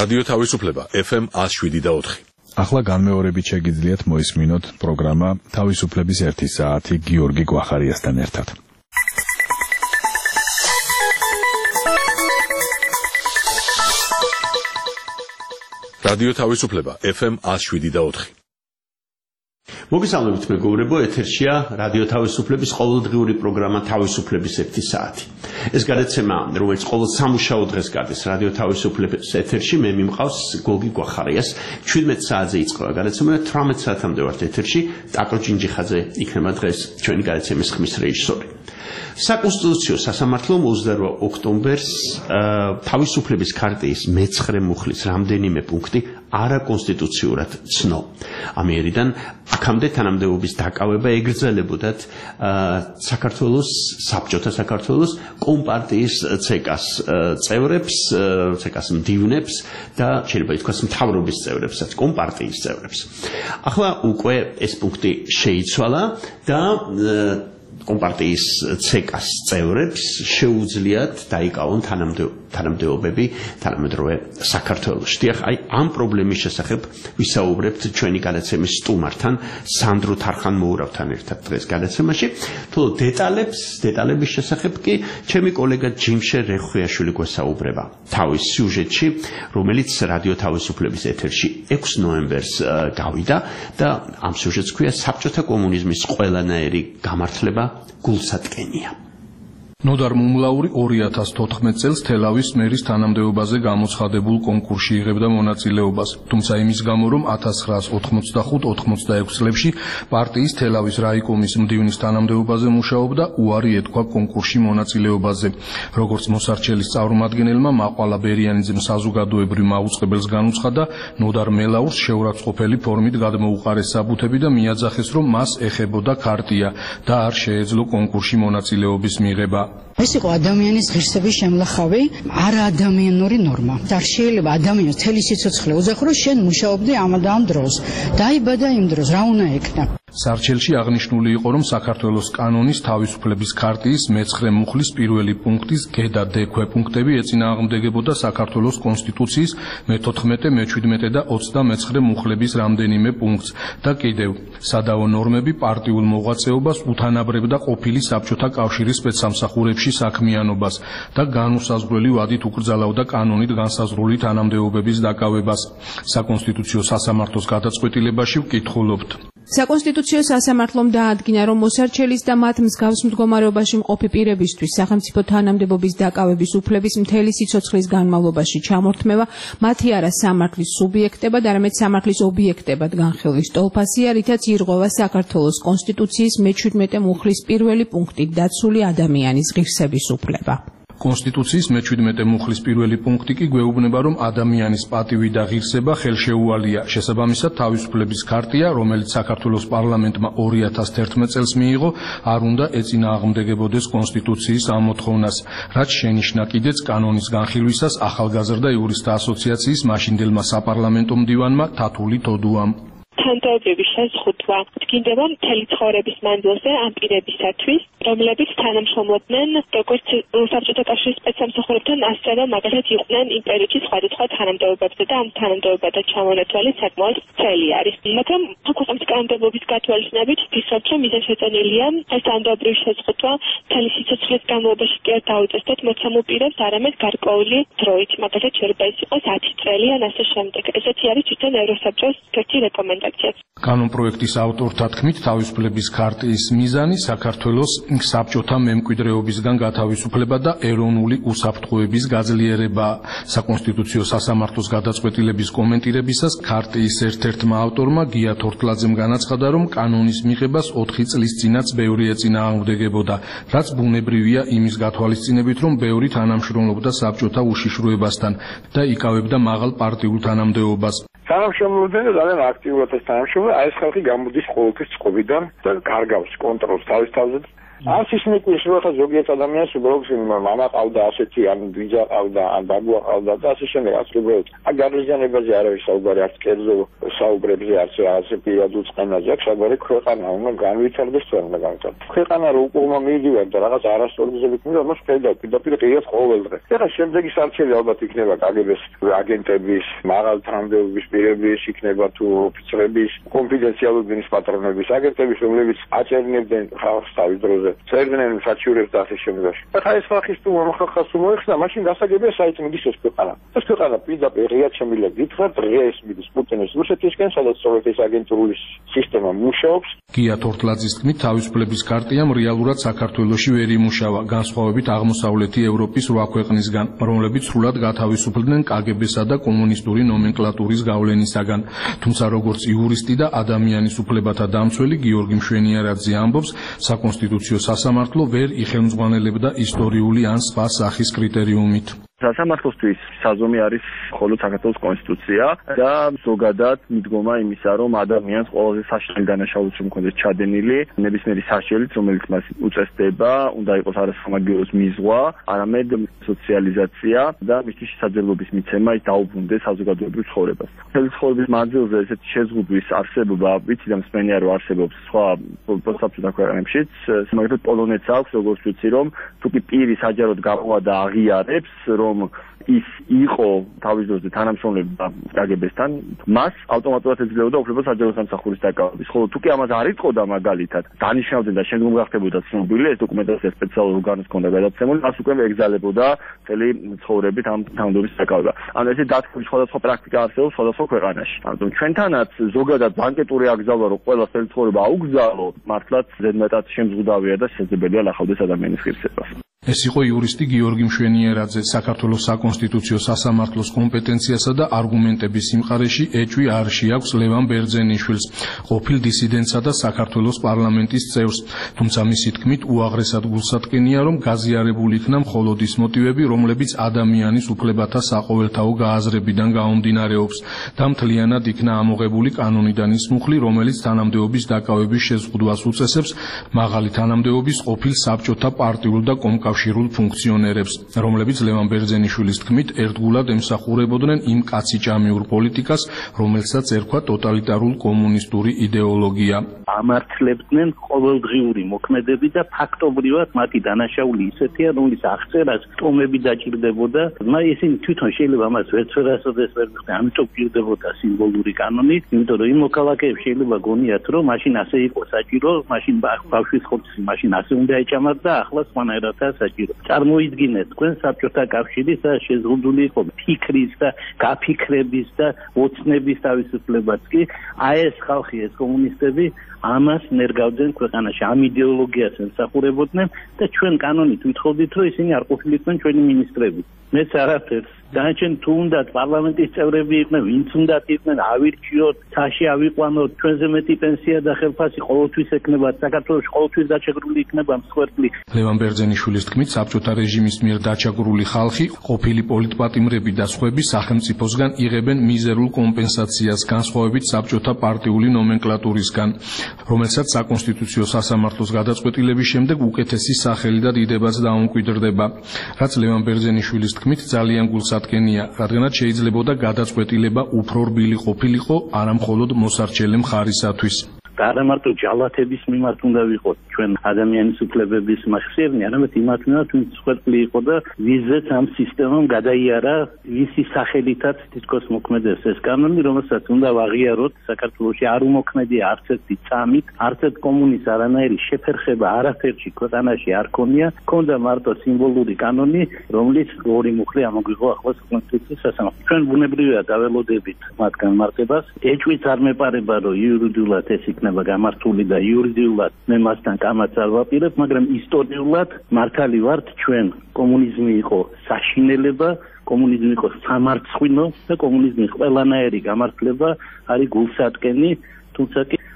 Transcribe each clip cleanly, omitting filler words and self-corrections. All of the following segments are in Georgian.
რადიო თავისუფლება FM 107.4. ახლა განმეორებით შეგიძლიათ მოისმინოთ პროგრამა თავისუფლების 1 საათი გიორგი გვახარიასთან ერთად. რადიო თავისუფლება FM 107.4. მოგესალმებით მეგობრებო, ეთერშია რადიო თავისუფლების ყოველდღიური პროგრამა თავისუფლების 1 საათი. ეს გადაცემა, რომელიც ყოველ სამუშაო დღეს გადის რადიო თავისუფლების ეთერში, მე მიმყავს გოგი გვახარიას. 17 საათზე იწყება გადაცემა და 18 საათამდე ვართ ეთერში. ტაკო ჯინჯიხაძე იქნება დღეს ჩვენი გადაცემის ხმის რეჟისორი. საკონსტიტუციო სასამართლომ 28 ოქტომბერს თავისუფლების ქარტიის მე-9 მუხლის რამდენიმე პუნქტი არაკონსტიტუციურად ცნო. ამიერიდან აქამდე თანამდებობის დაკავება ეგრძელებოდათ საქართველოს საბჭოთა საქართველოს კომპარტიის ცეკას წევრებს, ცეკას მდივნებს და შეიძლება ითქვას მთავრობის წევრებსაც, კომპარტიის წევრებს. ახლა უკვე ეს პუნქტი შეიცვალა და კომპარტიის ცეკას წევრებს შეუძლიათ დაიკავონ თანამდებობები თანამედროვე საქართველოში. აი ამ პრობლემის შესახებ ვისაუბრებთ ჩვენი გადაცემის სტუმართან, სანდრო თარხან-მოურავთან ერთად დღეს გადაცემაში. თუ დეტალების შესახებ კი ჩემი კოლეგა ჯიმშე რეხვიაშვილი გვესაუბრება თავის სიუჟეტში, რომელიც რადიო თავისუფლების ეთერში 6 ნოემბერს გავიდა და ამ სიუჟეტს ქვია საბჭოთა კომუნიზმის ყველანაირი გამართლება გულსატკენია. ნოდარ მუმლაური 2014 წელს თელავის მერის თანამდებობაზე გამოცხადებულ კონკურსში იღებდა მონაწილეობას, თუმცა იმის გამო, რომ 1985-86 წლებში პარტიის თელავის რაიკომის მდივნის თანამდებობაზე მუშაობდა, უარი ეთქვა კონკურსში მონაწილეობაზე. როგორც მოსარჩელის წარმომადგენელმა მაყვალა ბერიანიძემ საზოგადოებრივ მაუწყებელს განუცხადა, ნოდარ მელაურს შეურაცხყოფელი ფორმით გადმოუყარეს საბუთები და მიაძახეს, რომ მას ეხებოდა ქარტია და არ შეეძლო კონკურსში მონაწილეობის მიღება. ეს იყო ადამიანის ღირსების შემლახავი, არაადამიანური ნორმა. არ შეიძლება ადამიანს თელი სიცოცხლე უძახო, შენ მუშაობდი ამ და ამ დროს. დაიბადა იმ დროს, რა უნდა ეკნა? სარჩელში აღნიშნული იყო, რომ საქართველოს კანონის თავისუფლების ქარტიის მე-9 მუხლის პირველი პუნქტის გ და დ ქვეპუნქტები ეწინააღმდეგებოდა საქართველოს კონსტიტუციის მე-14, მე-17 და 29 მუხლების რამდენიმე პუნქტს და კიდევ სადავო ნორმები პარტიულ მოღვაწეობას უთანაბრებდა ყოფილი საბჭოთა კავშირის სპეცსამსახურებში საქმიანობას და განუსაზღვრელი ვადით უკრძალავდა კანონით განსაზღვრული თანამდებობების დაკავებას. საკონსტიტუციო სასამართლოს გადაწყვეტილებაში ვკითხულობთ. საკონსტიტუციო სასამართლომ დაადგინა, რომ მოსარჩელის და მათ მსგავს მდგომარეობაში მყოფი პირებისთვის სახელმწიფო თანამდებობის დაკავების უფლების მთელი სიცოცხლის განმავლობაში ჩამორთმევა მათი არა სამართლის სუბიექტებად, არამედ სამართლის ობიექტებად განხილვის ტოლფასია, რითაც ირღვევა საქართველოს კონსტიტუციის მე-17 მუხლის პირველი პუნქტით დაცული ადამიანის ღირსების უფლება. კონსტიტუციის მე-17 მუხლის პირველი პუნქტი კი გვეუბნება, რომ ადამიანის პატივი და ღირსება ხელშეუვალია. შესაბამისად, თავისუფლების ქარტია, რომელიც საქართველოს პარლამენტმა 2011 წელს მიიღო, არ უნდა ეწინააღმდეგებოდეს კონსტიტუციის ამოთხოვნას, რაც შენიშნა კიდეც კანონის განხილვისას ახალგაზრდა იურისტთა ასოციაციის მაშინდელმა საპარლამენტო მდივანმა თათული თოდუამ. თანამდებობის შეზღუდვა დგინდება მთელი ცხოვრების მანძილზე ამ პირებისათვის, რომლებიც თანამშრომლობდნენ როგორც საბჭოთა კავშირის სპეცსამსახურებთან, ასევე მაგალითად იყვნენ იმ პერიოდში სხვადასხვა თანამდებობებზე და ამ თანამდებობათა ჩამონათვალი საკმაოდ ძნელი არის. მაგრამ ქვეყნის კანონმდებლობის გათვალისწინებით ვფიქრობ, რომ მიზანშეწონილია ეს თანამდებობრივი შეზღუდვა მთელი სიცოცხლის განმავლობაში კი არ დაუწესდეთ მოცემულ პირებს, არამედ გარკვეული დროით, მაგალითად შეიძლება ის იყოს 10 წელი ან ასე შემდეგ. ესეთი არის თვითონ ევროსაბჭოს ერთი რეკომენდაცია. კანონპროექტის ავტორთა თქმით, თავისუფლების ქარტიის მიზანი საქართველოს საბჭოთა მემკვიდრეობისგან გათავისუფლება და ეროვნული უსაფრთხოების გაძლიერება. საკონსტიტუციო სასამართლოს გადაწყვეტილების კომენტირებისას ქარტიის ერთ-ერთმა ავტორმა გია თორთლაძემ განაცხადა, რომ კანონის მიღებას 4 წლის წინაც ბევრი ეწინააღმდეგებოდა, რაც ბუნებრივია იმის გათვალისწინებით, რომ ბევრი თანამშრომლობდა საბჭოთა უშიშროებასთან და იკავებდა მაღალ პარტიულ თანამდებობას. თანამშრომლობდნენ და ძალიან აქტიურად ეს თანამშრომლობა, აი ეს ხალხი გამოდის ყოველთვის წყობიდან და გარგავს კონტროლს თავის თავზე. ამ სისმეთის რო ხა ზოგიერთ ადამიანს უბრალოდ მამა ყავდა ასეთი ან ბიძა ყავდა ან ბაბუა ყავდა და ასე შემდეგ ასე უბრალოდ აქ გარდაჟანებაზე არავის საუბარი არც კერძო საუბრებზე არც ასე პირადულ წყენაზე აქ საუბარი ქვეყანა უნდა განვითარდეს თუ არ უნდა განვითარდეს ქვეყანა რო უკუღმა მიდივარ და რაღაც არასწორი გზებით მიდივარ მას პირდაპირ ყიებს ყოველ დღე ეხლა შემდეგი სარჩელი ალბათ იქნება კგბ-ს აგენტების მაღალ თანამდებობის პირების იქნება თუ ოფიცრების კონფიდენციალური ბინის პატრონების აგენტების რომლებიც აჭერნებდნენ ხალხს თავის დროზე წერდნენ საჩივრებს და ასე შემდეგ ეხლა ეს ხალხის თუ მომხახას თუ მოიხსნა მაშინ გასაგებია საით მიდის ეს ქვეყანა ეს ქვეყანა პირდაპირ ღიად შემიძლია გითხრათ ღია ეს მიდის პუტინის რუსეთისკენ სადაც სოვიეთის აგენტურული სისტემა მუშაობს გია თორთლაძის თქმით თავისუფლების ქარტიამ რეალურად საქართველოში ვერ იმუშავა განსხვავებით აღმოსავლეთი ევროპის 8 ქვეყნისგან რომლებიც სრულად გათავისუფლდნენ კგბ-სა და კომუნისტური ნომენკლატურის გავლენისაგან თუმცა როგორც იურისტი და ადამიანის უფლებათა დამცველი გიორგი მშვენიარაძე ამბობს საკონსტიტუციო სასამართლო ვერ იხელმძღვანელებდა ისტორიული ან სხვა სახის კრიტერიუმით სასამართლოსთვის საზომი არის მხოლოდ საქართველოს კონსტიტუცია და ზოგადად მიდგომა იმისა, რომ ადამიანს ყველაზე საშინელი დანაშაულიც რომ მქონდეს ჩადენილი, ნებისმიერი საშელით, რომელიც მას უწესდება, უნდა იყოს არა სამაგიეროს მიზღვა, არამედ სოციალიზაცია და მისთვის შესაძლებლობის მიცემა ის დაუბრუნდეს საზოგადოებრივ ცხოვრებას. მთელი ცხოვრების მანძილზე ესეთი შეზღუდვის არსებობა, ვიცი და მსმენია რომ არსებობს სხვა პოსტსაბჭოთა ქვეყნებშიც, მაგალითად პოლონეთს აქვს, როგორც ვიცი, რომ თუ კი პირი საჯაროდ გამოვა და აღიარებს, რომ ის იყო თავის დროზე თანამშრომლები კგბ-სთან, მას ავტომატურად ეძლეოდა უფლება საჯარო სამსახურის დაკავების. ხოლო თუ კი ამას არ იტყოდა მაგალითად, დანიშნავდნენ და შემდგომ გახდებოდა ცნობილი, ეს დოკუმენტაცია სპეციალურ ორგანოს ჰქონდა გადაცემული, მას უკვე ეგზალებოდა წელი ცხოვრებით ამ თანამდებობის დაკავება. ანუ ესე დათქმის სხვადასხვა პრაქტიკა არსებობს სხვადასხვა ქვეყანაში. ანუ ჩვენთანაც ზოგადად ბანკეტური აკრძალვა, რომ ყველა წელი ცხოვრება აუგზავნო, მართლაც ზედმეტად შემზღუდავია და შესაძლებელია ლახავდეს ადამიანის ღირსებას. ეს იყო იურისტი გიორგი მშვენიარაძე. საქართველოს საკონსტიტუციო სასამართლოს კომპეტენციასა და არგუმენტების სიმყარეში ეჭვი არ შეაქვს ლევან ბერძენიშვილს, ყოფილ დისიდენტსა და საქართველოს პარლამენტის წევრს. თუმცა მისი თქმით უაღრესად გულსატკენია, რომ გაზიარებული იქნა მხოლოდ ის მოტივები, რომლებიც ადამიანის უფლებათა საყოველთაო გააზრებიდან გაუმდინარეობს და მთლიანად იქნა ამოღებული კანონიდან ის მუხლი, რომელიც თანამდებობის დაკავების შეზღუდვას უწესებს მაღალი თანამდებობის ყოფილ საბჭოთა პარტიულ და კავშირულ ფუნქციონერებს, რომლებიც ლევან ბერძენიშვილის თქმით ერთგულად ემსახურებოდნენ იმ კაციჭამიურ პოლიტიკას, რომელსაც ერქვა ტოტალიტარულ კომუნისტური იდეოლოგია. ამართლებდნენ ყოველდღიური მოქმედები და ფაქტობრივად მათი დანაშაული ისეთია, რომლის აღწერას ტომები დაჭირდებოდა, მაგრამ ისინი თვითონ შეიძლება ამას ვერასოდეს ვერ ხდნენ, ამიტომ პირდებოდა სიმბოლური კანონი, იმიტომ რომ იმ მოქალაქეებს შეიძლება გონიათ, რომ მაშინ ასე იყო საჭირო, მაშინ ბავშვის ხორცი მაშინ ასე უნდა ეჭამათ და ახლა სხვანაირადაა საჭირო. წარმოიდგინეთ, თქვენ საბჭოთა კავშირი შეზღუდული იყო ფიქრის და გაფიქრების და ოცნების თავისუფლებაც კი, აი ეს ხალხი, ეს კომუნისტები ამას ნერგავდნენ ქვეყანაში, ამ იდეოლოგიას ემსახურებოდნენ და ჩვენ კანონით ვითხოვდით, რომ ისინი არ ყოფილიყვნენ ჩვენი მინისტრები. მეც არაფერს. განაჩენ თუ უნდათ პარლამენტის წევრები იყვნენ, ვინც უნდათ იყვნენ, ავირჩიოთ, ცაში ავიყვანოთ, ჩვენზე მეტი პენსია და ხელფასი ყოველთვის ექნება, საქართველოს ყოველთვის დაჩაგრული იქნება მსხვერპლი. ლევან ბერძენიშვილის თქმით, საბჭოთა რეჟიმის მიერ დაჩაგრული ხალხი, ყოფილი პოლიტპატიმრები და სხვები სახელმწიფოსგან იღებენ მიზერულ კომპენსაციას, განსხვავებით საბჭოთა პარტიული ნომენკლატურისგან, რომელსაც საკონსტიტუციო სასამართლოს გადაწყვეტილების შემდეგ უკეთესი სახელი და დიდებაც დაუმკვიდრდება. რაც ლევან ბერძენიშვილის თქმით ძალიან გულსატკენია, რადგანაც შეიძლებოდა გადაწყვეტილება უფრო რბილი ყოფილიყო, არა მხოლოდ მოსარჩელე მხარისათვის. და არა მარტო ჯალათების მიმართ უნდა ვიყოთ ჩვენ ადამიანის უფლებების მახსიერნი, არამედ იმათ მიმართ, ვინც მსხვერპლი იყო და ვიზეც ამ სისტემამ გადაიარა ვისი სახელითაც თითქოს მოქმედებს ეს კანონი, რომელსაც უნდა ვაღიაროთ. საქართველოში არ უმოქმედია არც ერთი წამით, არც ერთ კომუნის არანაირი შეფერხება არაფერში ქვეყანაში არ ქონია, ქონდა მარტო სიმბოლური კანონი, რომლის ორი მუხლი ამოგვიღო ახლა საკონსტიტუციო სასამართლო. ჩვენ ბუნებრივია დაველოდებით მათ განმარტებას. ეჭვიც არ მეპარება, რომ იურიდიულად ეს იქნება გამართული და იურიდიულად მე მასთან კამაც არ ვაპირებ, მაგრამ ისტორიულად მართალი ვართ ჩვენ. კომუნიზმი იყო საშინელება, კომუნიზმი იყო სამარცხვინო და კომუნიზმის ყველანაირი გამართლება არის გულსატკენი, თუმცა კი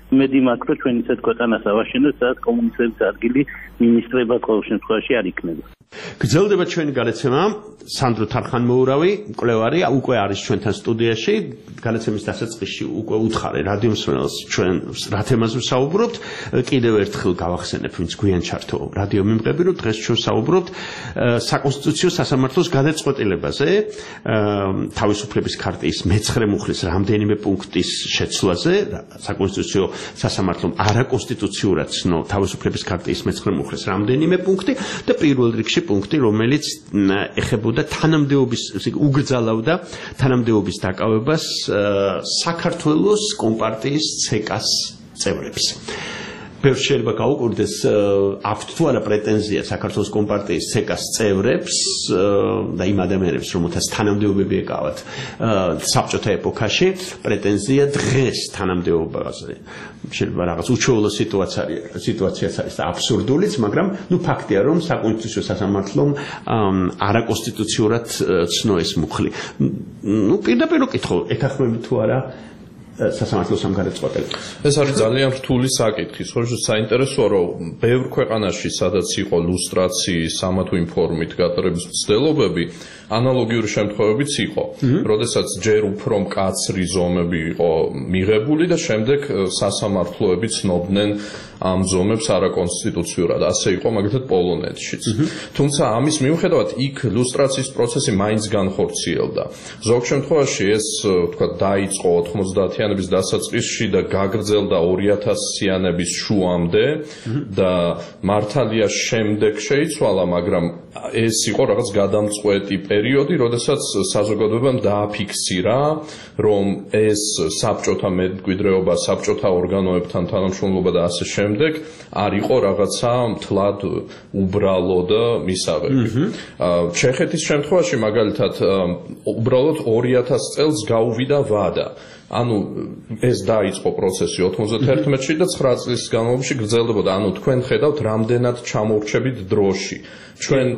იმედი მაქვს რომ ჩვენ ისეთ ქვეყანას ავაშენოთ სადაც კომუნისტების ადგილი მინისტრებად ყოველ შემთხვევაში არ იქნება. გრძელდება ჩვენი გადაცემა. სანდრო თარხანმოურავი, მკვლევარი, უკვე არის ჩვენთან სტუდიაში. გადაცემის დასაწყისში უკვე უთხარი რადიო მსმენელს ჩვენ რა თემაზე ვსაუბრობთ. კიდევ ერთხელ გავახსენებ, ვინც გვიან ჩართო რადიო მიმღები, რომ დღეს ჩვენ ვსაუბრობთ საკონსტიტუციო სასამართლოს გადაწყვეტილებაზე, თავისუფლების ქარტიის მე-9 მუხლის რამდენიმე პუნქტის შეცვლაზე, საკონსტიტუციო სასამართლომ არაკონსტიტუციურად ცნო თავისუფლების ქარტიის მე-9 მუხლის რამდენიმე პუნქტი და პირველ რიგში პუნქტი, რომელიც ეხებოდა თანამდებობის, უგრძალავდა თანამდებობის დაკავებას საქართველოს კომპარტიის ცეკას წევრებს. ბევრს შეიძლება გაუკვირდეს, აქვთ თუ არა პრეტენზია საქართველოს კომპარტიის ცეკას წევრებს და იმ ადამიანებს, რომელთაც თანამდებობები ეკავათ საბჭოთა ეპოქაში, პრეტენზია დღეს თანამდებობაზე. შეიძლება რაღაც უჩვეულო სიტუაციაც არის და აბსურდულიც, მაგრამ ფაქტია, რომ საკონსტიტუციო სასამართლომ არაკონსტიტუციურად ცნო ეს მუხლი. პირდაპირ ვკითხო, ეთანხმებით თუ არა სასამართლოს ამ გადაწყვეტილებას. ეს არის ძალიან რთული საკითხი. სწორედ საინტერესოა, რომ ბევრ ქვეყანაში, სადაც იყო ლუსტრაციის ამა თუ იმ ფორმით გატარების მცდელობები, ანალოგიური შემთხვევებიც იყო. როდესაც ჯერ უფრო მკაცრი ზომები იყო მიღებული და შემდეგ სასამართლოები ცნობდნენ ამ ზომებს არაკონსტიტუციურად. ასე იყო მაგალითად პოლონეთშიც. თუმცა ამის მიუხედავად იქ ლუსტრაციის პროცესი მაინც განხორციელდა. ზოგ შემთხვევაში ეს თქვა დაიწყო 90-იანების დასაწყისში და გაგრძელდა 2000-იანების შუამდე და მართალია შემდეგ შეიცვალა, მაგრამ ეს იყო რაღაც გადამწყვეტი პერიოდი, როდესაც საზოგადოებამ დააფიქსირა, რომ ეს საბჭოთა მემკვიდრეობა, საბჭოთა ორგანოებთან თანამშრომლობა და ასე შემდეგ არ იყო რაღაცა მთლად უბრალო და მისაღები. ჩეხეთის შემთხვევაში მაგალითად უბრალოდ 2000 წელს გაუვიდა ვადა. ანუ ეს დაიწყო პროცესი 91-ში და 9 წლის განმავლობაში გრძელდებოდა. ანუ თქვენ ხედავთ, რამდენად ჩამოვრჩებით დროში. ჩვენ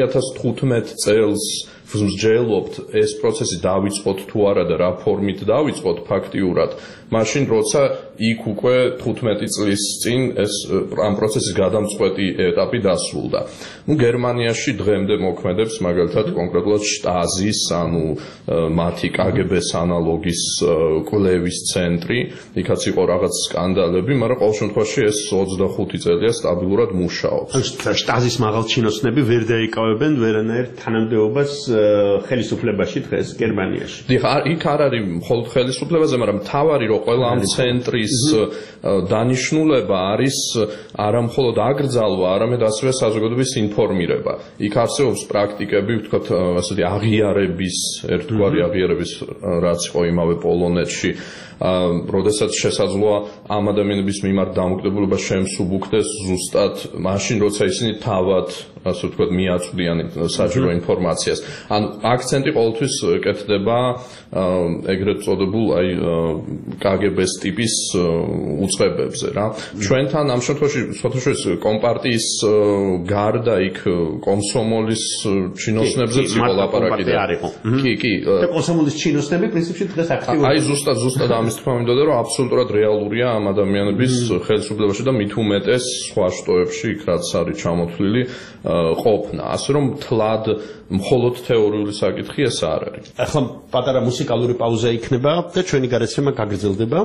2015 წელს ვსჯელობთ ეს პროცესი დავიწყოთ თუ არა და რა ფორმით დავიწყოთ ფაქტიურად. მაშინ როცა იქ უკვე 15 წლის წინ ეს ამ პროცესის გადამწყვეტი ეტაპი დასრულდა. გერმანიაში დღემდე მოქმედებს მაგალითად კონკრეტულად შტაზის, ანუ მათი KGB-ს ანალოგის კვლევის ცენტრი. იქაც იყო რაღაც სკანდალები, მაგრამ ყოველ შემთხვევაში ეს 25 წელია სტაბილურად მუშაობს. შტაზის მაღალჩინოსნები ვერ დაიკავებენ ვერანაირ თანამდებობას ხელისუფლებაში დღეს გერმანიაში. იქ არ არის მხოლოდ ხელისუფლებაზე, მაგრამ მთავარი რომ ყველა ამ ცენტრის დანიშნულება არის არა მხოლოდ აკრძალვა, არამედ ასევე საზოგადოების ინფორმირება. იქ არსებობს პრაქტიკები, ვთქვათ, ასეთი აღიარების, ერთგვარი აღიარების, რაც იყო იმავე პოლონეთში, როდესაც შესაძლოა ამ ადამიანების მიმართ დამოკიდებულება შემსუბუქდეს ზუსტად მაშინ, როცა ისინი თავად, ასე ვთქვათ, მიაწვდიან საჯარო ინფორმაციას. ანუ აქცენტი ყოველთვის კეთდება ეგრეთ წოდებულ KGB-ს ტიპის უწყებებზე რა. ჩვენთან ამ შემთხვევაში სოთაშორის კომპარტიის გარდა იქ კომსომოლის ჩინოსნებზეც იყო ლაპარაკი და კი და კომსომოლის ჩინოსნები პრინციპში დღეს აქტიურია. აი ზუსტად ამის თქმა მინდოდა, რომ აბსოლუტურად რეალურია ამ ადამიანების ხელისუფლებაში და მით უმეტეს სხვა შტოებში იქ რაც არის ჩამოთვლილი ყოფნა. ასე რომ თლად მხოლოდ თეორიული საკითხი ეს არ არის. ახლა პატარა მუსიკალური პაუზა იქნება და ჩვენი გადაცემა გაგრძელდება.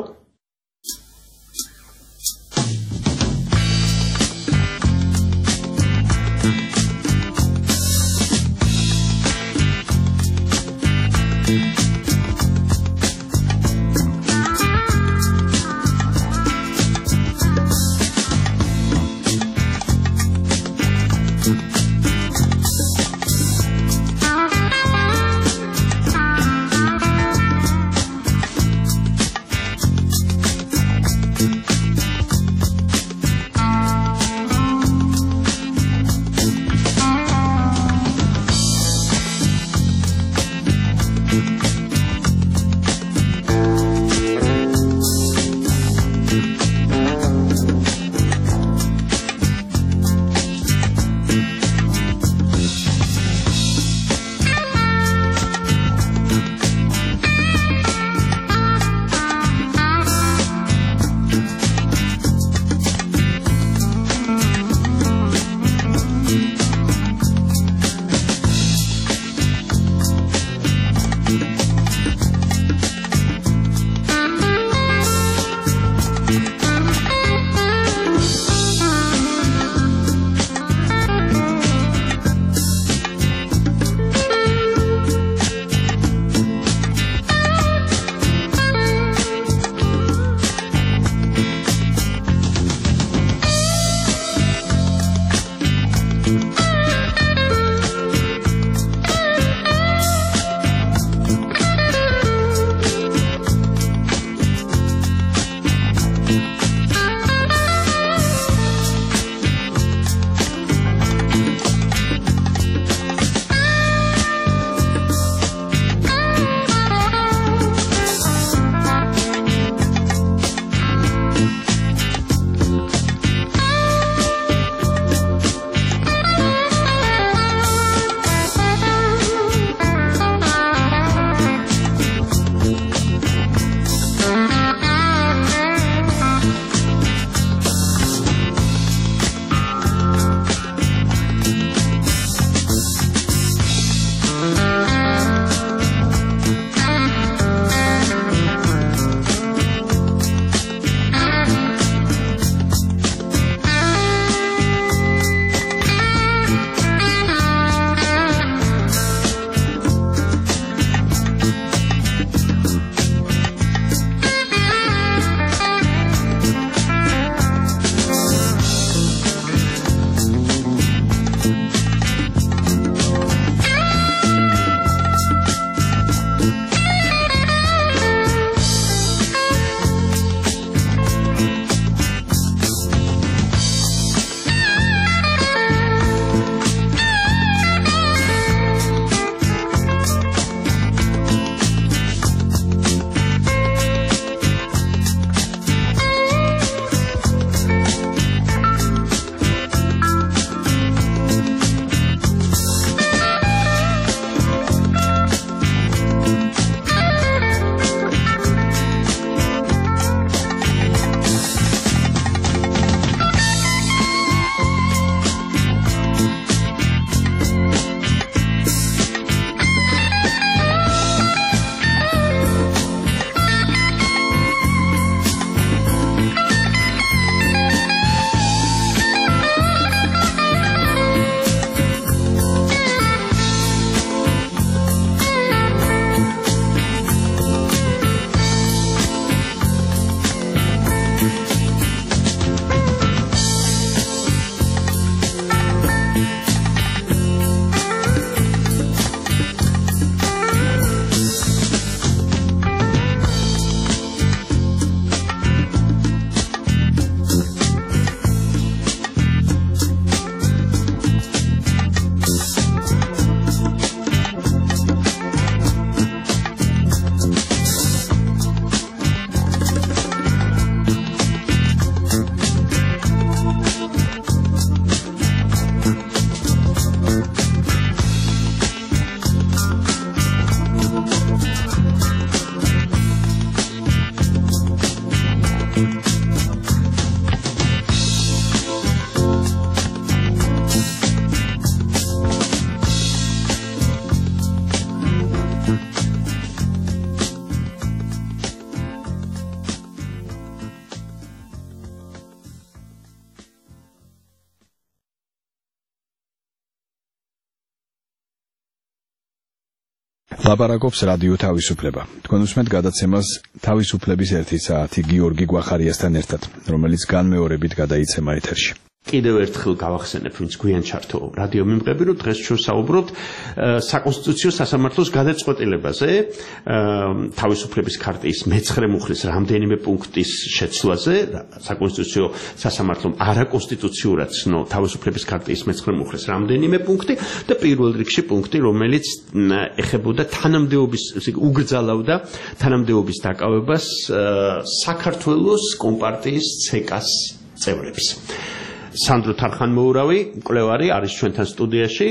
ლაპარაკობს რადიო თავისუფლება. თქვენ უსმენთ გადაცემას თავისუფლების 1 საათი გიორგი გვახარიასთან ერთად, რომელიც განმეორებით გადაიცემა ეთერში. კიდევ ერთხელ გავახსენებ, ვინც გვიან ჩართო რადიო მიმღები, რომ დღეს ჩვენ საუბრობთ საკონსტიტუციო სასამართლოს გადაწყვეტილებაზე, თავისუფლების ქარტიის მე-9 მუხლის რამდენიმე პუნქტის შეცვლაზე, საკონსტიტუციო სასამართლომ არაკონსტიტუციურად ცნო თავისუფლების ქარტიის მე-9 მუხლის რამდენიმე პუნქტი და პირველ რიგში პუნქტი, რომელიც ეხებოდა თანამდებობის, უგრძალავდა თანამდებობის დაკავებას საქართველოს კომპარტიის ЦК-ს წევრების. სანდრო თარხანმოურავი, მკვლევარი არის ჩვენთან სტუდიაში.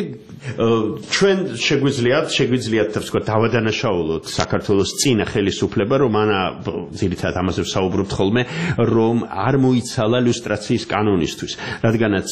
ჩვენ შეგვიძლიათ თქვა დავადანაშაულოთ საქართველოს წინა ხელისუფლება, რომ ძირითადად ამაზე ვსაუბრობთ ხოლმე, რომ არ მოიცალა ლუსტრაციის კანონისთვის, რადგანაც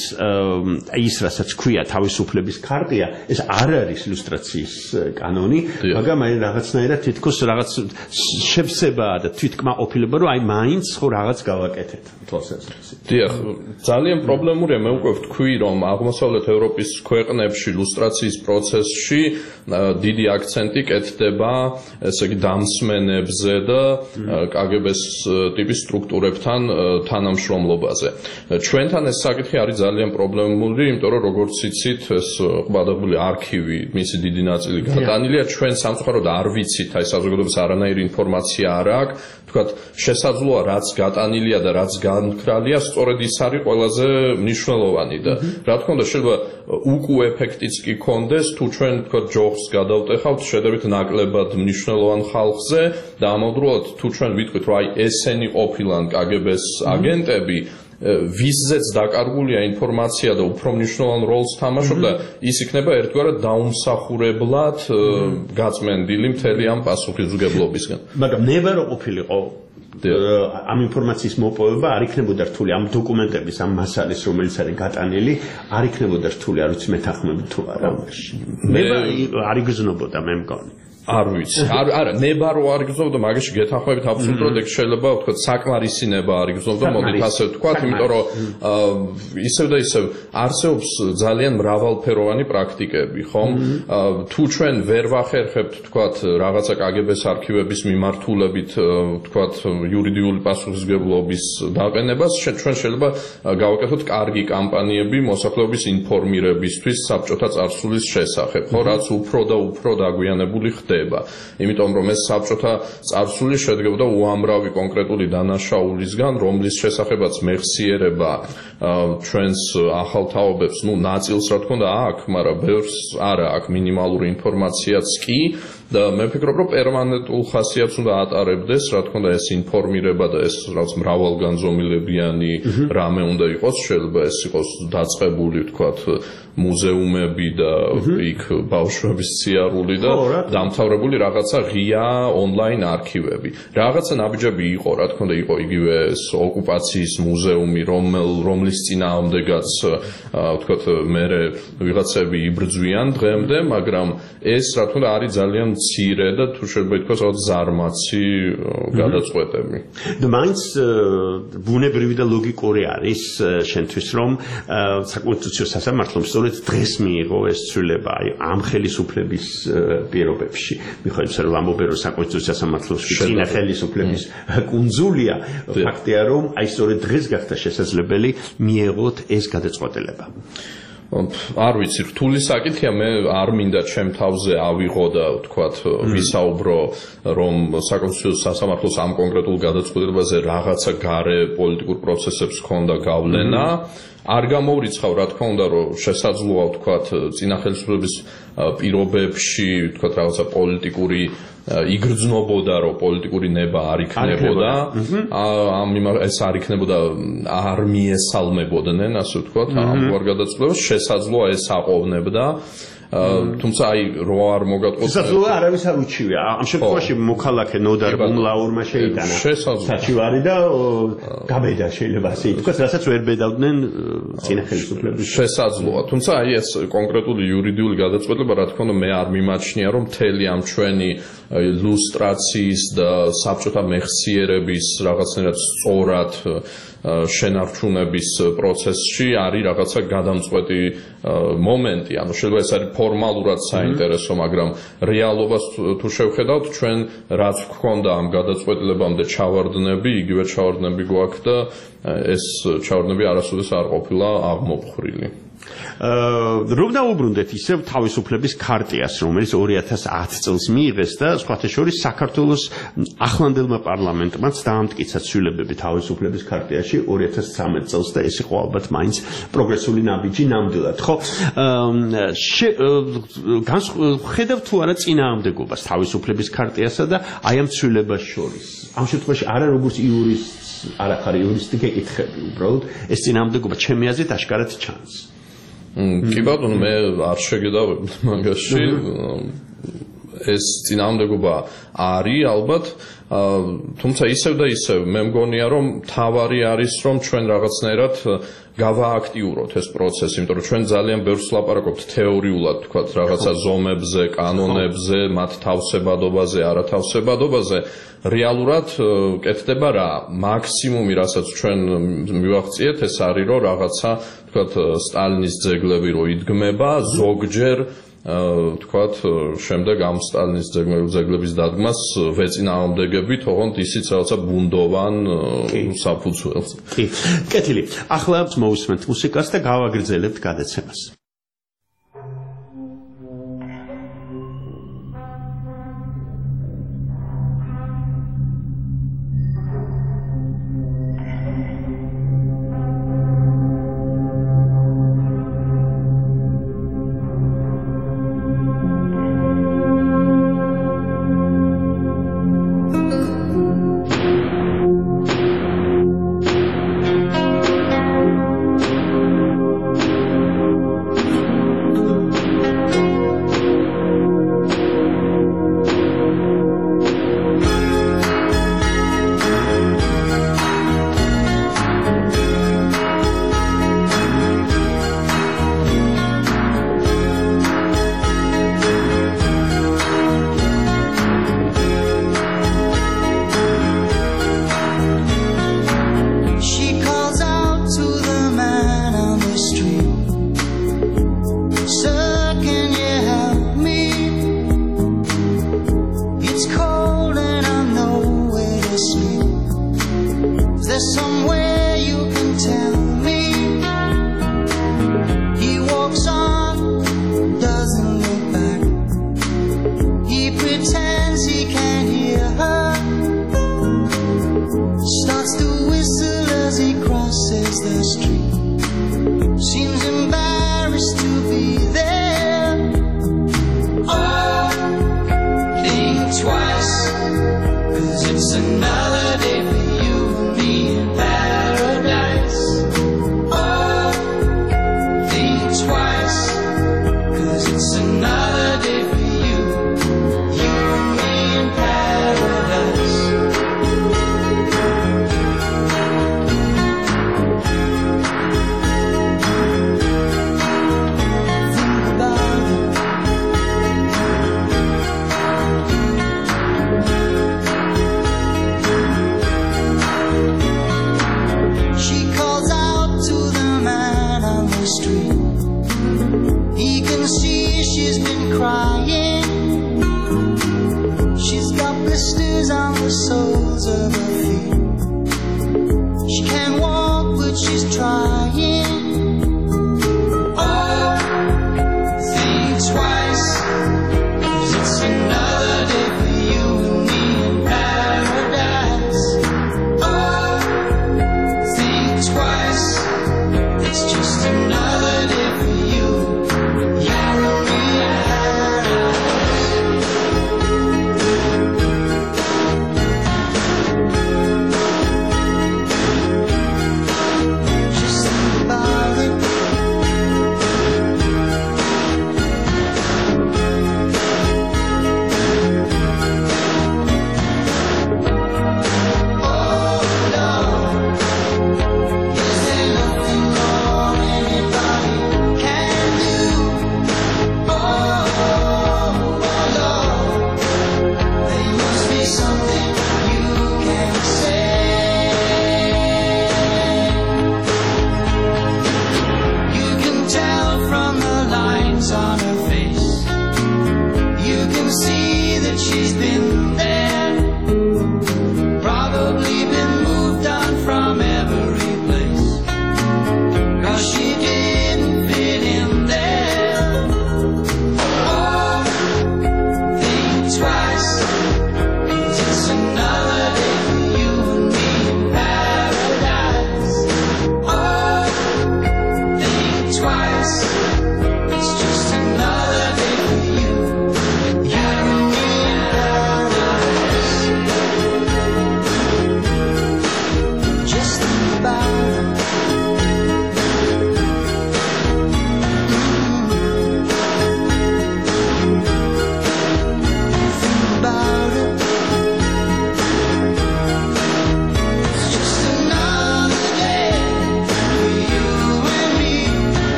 ის რასაც ქვია თავისუფლების ქარტია, ეს არ არის ლუსტრაციის კანონი, მაგრამ აი რაღაცნაირად თითქოს რაღაც შევსებაა და თვითკმაყოფილება, რომ აი მაინც ხო რაღაც გავაკეთეთ. დიახ, ძალიან პრობლემურია, მე უკვე ვთქვი, რომ აღმოსავლეთ ევროპის ქვეყნებში ლუსტრაციის პროცესში დიდი აქცენტი კეთდება, ესე იგი დამსმენებზე და კგბ-ს ტიპის სტრუქტურებთან თანამშრომლობაზე. ჩვენთან ეს საკითხი არის ძალიან პრობლემური, იმიტომ რომ როგორც იცით, ეს ყბადებული არქივი, მისი დიდი ნაწილი გატანილია, ჩვენ სამწუხაროდ არ ვიცით, აი საზოგადოებას არანაირი ინფორმაცია არ აქვს, თქვათ, შესაძლოა რაც გატანილია და რაც განკრალია, სწორედ ის არის ყველაზე მნიშვნელოვანი და რა თქმა უნდა შეიძლება უკუ ეფექტიც კი კონდეს, თუ ჩვენ თქვათ ჯოხს გადავტეხავთ შედებით ნაკლებად მნიშვნელოვან ხალხზე და ამავდროულად თუ ჩვენ ვიტყვით, რომ აი ესენი ყოფილან კგბ-ს აგენტები, ვიზზეც დაკარგულია ინფორმაცია და უფრო მნიშვნელოვან როლს თამაშობდა, ის იქნება ერთგვარად დაუმსახურებლად გაწმენდილი მთელი ამ პასუხისმგებლობისგან. მაგრამ ნება რო ყოფილიყო ამ ინფორმაციის მოპოვება არ იქნებოდა რთული, ამ დოკუმენტების, ამ მასალის, რომელიც არის გატანილი, არ იქნებოდა რთული, არ ვიცი მეთანხმები თუ არა. ნება არ იგრძნობოდა, მე მგონი. არ ვიცი. არა, ნება რო არ იგრძნობდა, მაგაში გეთანხმებით აბსოლუტურად ეგ შეიძლება ვთქვათ საკმარისი ნება არ იგრძნობდა, მოდით ასე ვთქვათ, იმიტომ რომ ისევ და ისევ არსებობს ძალიან მრავალფეროვანი პრაქტიკები, ხომ? თუ ჩვენ ვერ ვახერხებთ, ვთქვათ, რაღაცა კგბ-ს არქივების მიმართულებით, ვთქვათ, იურიდიული პასუხისმგებლობის დაყენებას, ჩვენ შეიძლება გავაკეთოთ კარგი კამპანიები მოსახლეობის ინფორმირებისთვის საბჭოთა წარსულის შესახებ, ხო, რაც უფრო და უფრო დაგვიანებული ხდება. იმიტომ რომ ეს საბჭოთა წარსული შედგებოდა უამრავი კონკრეტული დანაშაულისგან, რომლის შესახებაც მეხსიერება ჩვენს ახალ თაობებს, ნაწილს რა თქმა უნდა აქვს, მაგრამ ბევრს არა აქვს მინიმალური ინფორმაციაც კი და მე ვფიქრობ, რომ პერმანენტულ ხასიათს უნდა ატარებდეს, რა თქმა უნდა ეს ინფორმირება და ეს რაღაც მრავალგანზომილებიანი რამე უნდა იყოს, შეიძლება ეს იყოს დაწყებული, ვთქვათ, მუზეუმები და იქ ბავშვების სიარული და დამთავრებული რაღაცა ღია ონლაინ არქივები. რაღაცა ნაბიჯები იყო, რა თქმა უნდა, იყო იგივე ოკუპაციის მუზეუმი, რომლის წინააღმდეგაც, ვთქვათ, მერე ვიღაცები იბრძვიან დღემდე, მაგრამ ეს, რა თქმა უნდა, არის ძალიან მცირე და თუ შეიძლება ითქვას, რაღაც ზარმაცი გადაწყვეტები. და მაინც ბუნებრივი და ლოგიკური არის შენთვის, რომ საკონსტიტუციო სასამართლომ სწორედ დღეს მიიღო ეს ცვლილება ამ ხელისუფლების პირობებში. მიხედვით რომ ამბობენ, რომ საკონსტიტუციო სასამართლოში წინა ხელისუფლების კუნძულია, ფაქტია, რომ აი სწორედ დღეს გახდა შესაძლებელი მიეღოთ ეს გადაწყვეტილება. არ ვიცი, რთული საკითხია, მე არ მინდა ჩემ თავზე ავიღო და ვთქვათ, ვისაუბრო, რომ საკონსტიტუციო სასამართლოს ამ კონკრეტულ გადაწყვეტილებაზე რაღაცა გარე პოლიტიკურ პროცესებს ჰქონდა გავლენა. არ გამოვრიცხავ, რა თქმა უნდა, რომ შესაძლოა, ვთქვათ, წინა ხელისუფლების პირობებში, ვთქვათ, რაღაცა პოლიტიკური იგრძნობოდა, რომ პოლიტიკური ნება არ იქნებოდა, ეს არ იქნებოდა, არ მიესალმებოდნენ, ასე ვთქვათ, ამგვარ გადაწყვეტილებას, შესაძლოა ეს აყოვნებდა. თუმცა აი რო არ მოგატყობს შესაძლოა არავის არ უჩივია. ამ შემთხვევაში მოქალაქე ნოდარ ბუმლაურმა შეიტანა საჩივარი და გაბედა შეიძლება ასე ითქვას, რასაც ვერ ბედავდნენ წინა ხელისუფლების. შესაძლოა. თუმცა აი ეს კონკრეტული იურიდიული გადაწყვეტილება, რა თქმა უნდა, მე არ მიმაჩნია, რომ მთელი ამ ჩვენი ლუსტრაციის და საბჭოთა მეხსიერების რაღაცნაირად სწორად შენარჩუნების პროცესში არის რაღაცა გადამწყვეტი მომენტი, ანუ შეიძლება ეს არის ფორმალურად საინტერესო, მაგრამ რეალობას თუ შევხედავთ, ჩვენ რაც გვქონდა ამ გადაწყვეტილებამდე ჩავარდნები, იგივე ჩავარდნები გვაქვს და ეს ჩავარდნები არასოდეს არ ყოფილა აღმოფხრილი. რომ დაუბრუნდეთ ისევ თავისუფლების ქარტიას, რომელიც 2010 წელს მიიღეს და სხვათა შორის საქართველოს ახლანდელმა პარლამენტმაც დაამტკიცა ცვლილებები თავისუფლების ქარტიაში 2013 წელს და ეს იყო ალბათ მაინც პროგრესული ნაბიჯი ნამდვილად, ხო? ხედავთ თუ არა წინააღმდეგობას თავისუფლების ქარტიასა და აი ამ ცვლილებას შორის. ამ შემთხვევაში არა როგორც იურისტს, არა ხარ იურისტი გეკითხები, უბრალოდ ეს წინააღმდეგობა ჩემი აზრით აშკარად ჩანს. კი ბატონო, მე არ შეგედავებთ მაგაში. ეს წინააღმდეგობა არის ალბათ, თუმცა ისევ და ისევ მე მგონია რომ თავარი არის რომ ჩვენ რაღაცნაირად გავააქტიუროთ ეს პროცესი, იმიტომ რომ ჩვენ ძალიან ბევრს ლაპარაკობთ თეორიულად, თქვათ რაღაცა ზომებზე, კანონებზე, მათ თავსებადობაზე, არათავსებადობაზე. რეალურად კეთდება რა? მაქსიმუმი, რასაც ჩვენ მივაღწიეთ, ეს არის რომ რაღაცა, თქვათ, სტალინის ძეგლები რო იდგმება, ზოგჯერ თქვათ, შემდეგ ამ სტალინის ძეგლების დადგმას ვეწინააღმდეგებით, ოღონდ ისიც რაღაცა ბუნდოვან საფუძველზე. კი, კეთილი. ახლა მოვისმენთ მუსიკას და გავაგრძელებთ გადაცემას.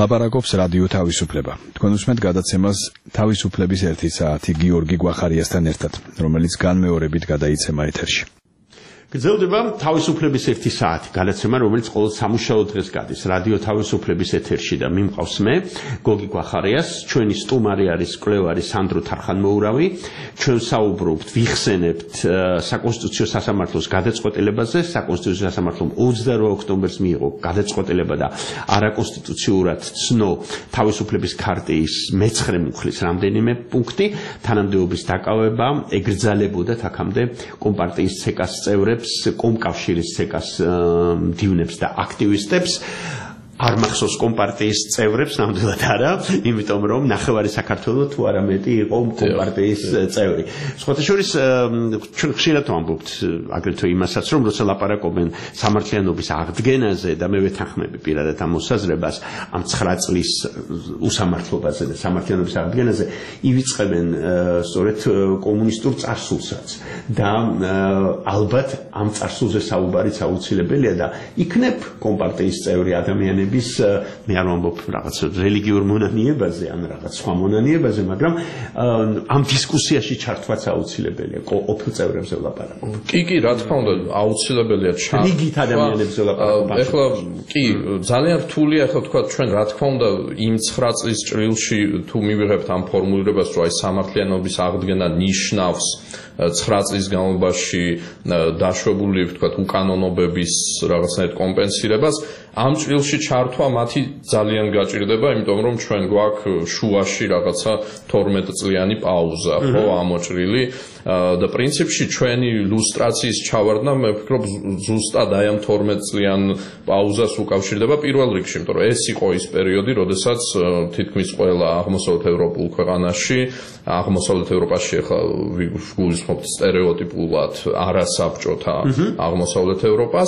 ლაპარაკობს რადიო თავისუფლება. თქვენ უსმენთ გადაცემას თავისუფლების 1 საათი გიორგი გვახარიასთან ერთად, რომელიც განმეორებით გადაიცემა ეთერში. გრძელდება თავისუფლების 1 საათი გადაცემა, რომელიც ყოველ სამუშაო დღეს გადის რადიო თავისუფლების ეთერში და მიმყავს მე, გოგი გვახარიას, ჩვენი სტუმარი არის კვლევარი სანდრო თარხანმოურავი. ჩვენ საუბრობთ, ვიხსენებთ საკონსტიტუციო სასამართლოს გადაწყვეტილებაზე. საკონსტიტუციო სასამართლომ 28 ოქტომბერს მიიღო გადაწყვეტილება და არაკონსტიტუციურად ცნო თავისუფლების ქარტიის მე-9 მუხლის რამდენიმე პუნქტი, თანამდებობის დაკავება ეგრძალებოდათ აქამდე კომპარტიის ცეკას წევრებს, კომკავშირის ცეკას მდივნებს და აქტივისტებს. არ მახსოვს კომპარტიის წევრებს ნამდვილად არა, იმიტომ რომ ნახევარი საქართველოს თუ არა მეტი იყო კომპარტიის წევრი. სხვათა შორის ჩვენ ხშირად ვამბობთ აგრეთვე იმასაც, რომ როცა ლაპარაკობენ სამართლიანობის აღდგენაზე და მე ვეთანხმები პირადად ამ მოსაზრებას, ამ 9 წლის უსამართლობაზე და სამართლიანობის აღდგენაზე, ივიწყებენ სწორედ კომუნისტურ წარსულსაც და ალბათ ამ წარსულზე საუბარიც აუცილებელია და იქნებ კომპარტიის წევრი ადამიანები მე არ ვამბობ რაღაც რელიგიურ მონანიებაზე ან რაღაც სხვა მონანიებაზე, მაგრამ ამ დისკუსიაში ჩართვაც აუცილებელია. ყოფილ წევრებზე ვლაპარაკობ. კი, რა თქმა უნდა, აუცილებელია ჩართვა. რიგით ადამიანებზე ვლაპარაკობ. ეხლა კი, ძალიან რთულია ეხლა თქვა ჩვენ რა თქმა უნდა იმ 9 წლის ჭრილში თუ მივიღებთ ამ ფორმულირებას, რომ აი სამართლიანობის აღდგენა ნიშნავს 9 წლის განმავლობაში დაშვებული თქვა უკანონობების რაღაცნაირად კომპენსირებას, ამ ჭრილში ჩართვა მათი ძალიან გაჭირდება, იმიტომ რომ ჩვენ გვაქვს შუაში რაღაცა 12 წლიანი პაუზა, ხო, ამოჭრილი და პრინციპში ჩვენი ლუსტრაციის ჩავარდნა მე ვფიქრობ ზუსტად აი ამ 12 წლიან პაუზას უკავშირდება პირველ რიგში, იმიტომ რომ ეს იყო ის პერიოდი, როდესაც თითქმის ყველა აღმოსავლეთ ევროპულ ქვეყანაში, აღმოსავლეთ ევროპაში ახლა ვგულისხმობთ სტერეოტიპულად არასაბჭოთა აღმოსავლეთ ევროპას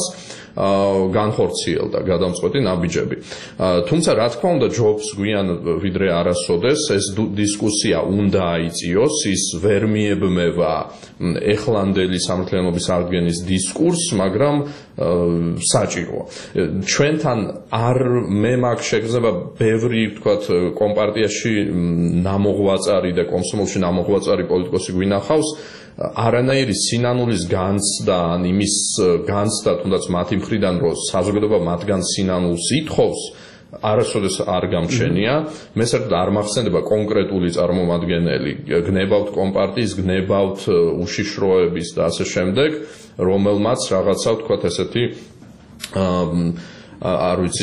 განხორციელდა გადამწყვეტი ნაბიჯები. თუმცა რა თქმა უნდა ჯობს გვიან ვიდრე არასოდეს ეს დისკუსია უნდა აიწიოს, ის ვერ მიებმევა ეხლანდელი სამართლიანობის აღდგენის დისკურსს, მაგრამ საჭიროა. ჩვენთან არ მე მაქვს შეგრძნება ბევრი ვთქვათ კომპარტიაში ნამოღვაწარი და კომსომოლში ნამოღვაწარი პოლიტიკოსი გვინახავს, არანაირი სინანულის განცდა ან იმის განცდა თუნდაც მათი მხრიდან რომ საზოგადოება მათგან სინანულს ითხოვს არასოდეს არ გამჩენია. მე საერთოდ არ მახსენდება კონკრეტული წარმომადგენელი გნებავთ კომპარტიის, გნებავთ უშიშროების და ასე შემდეგ, რომელმაც რაღაცა ვთქვათ ესეთი არ ვიცი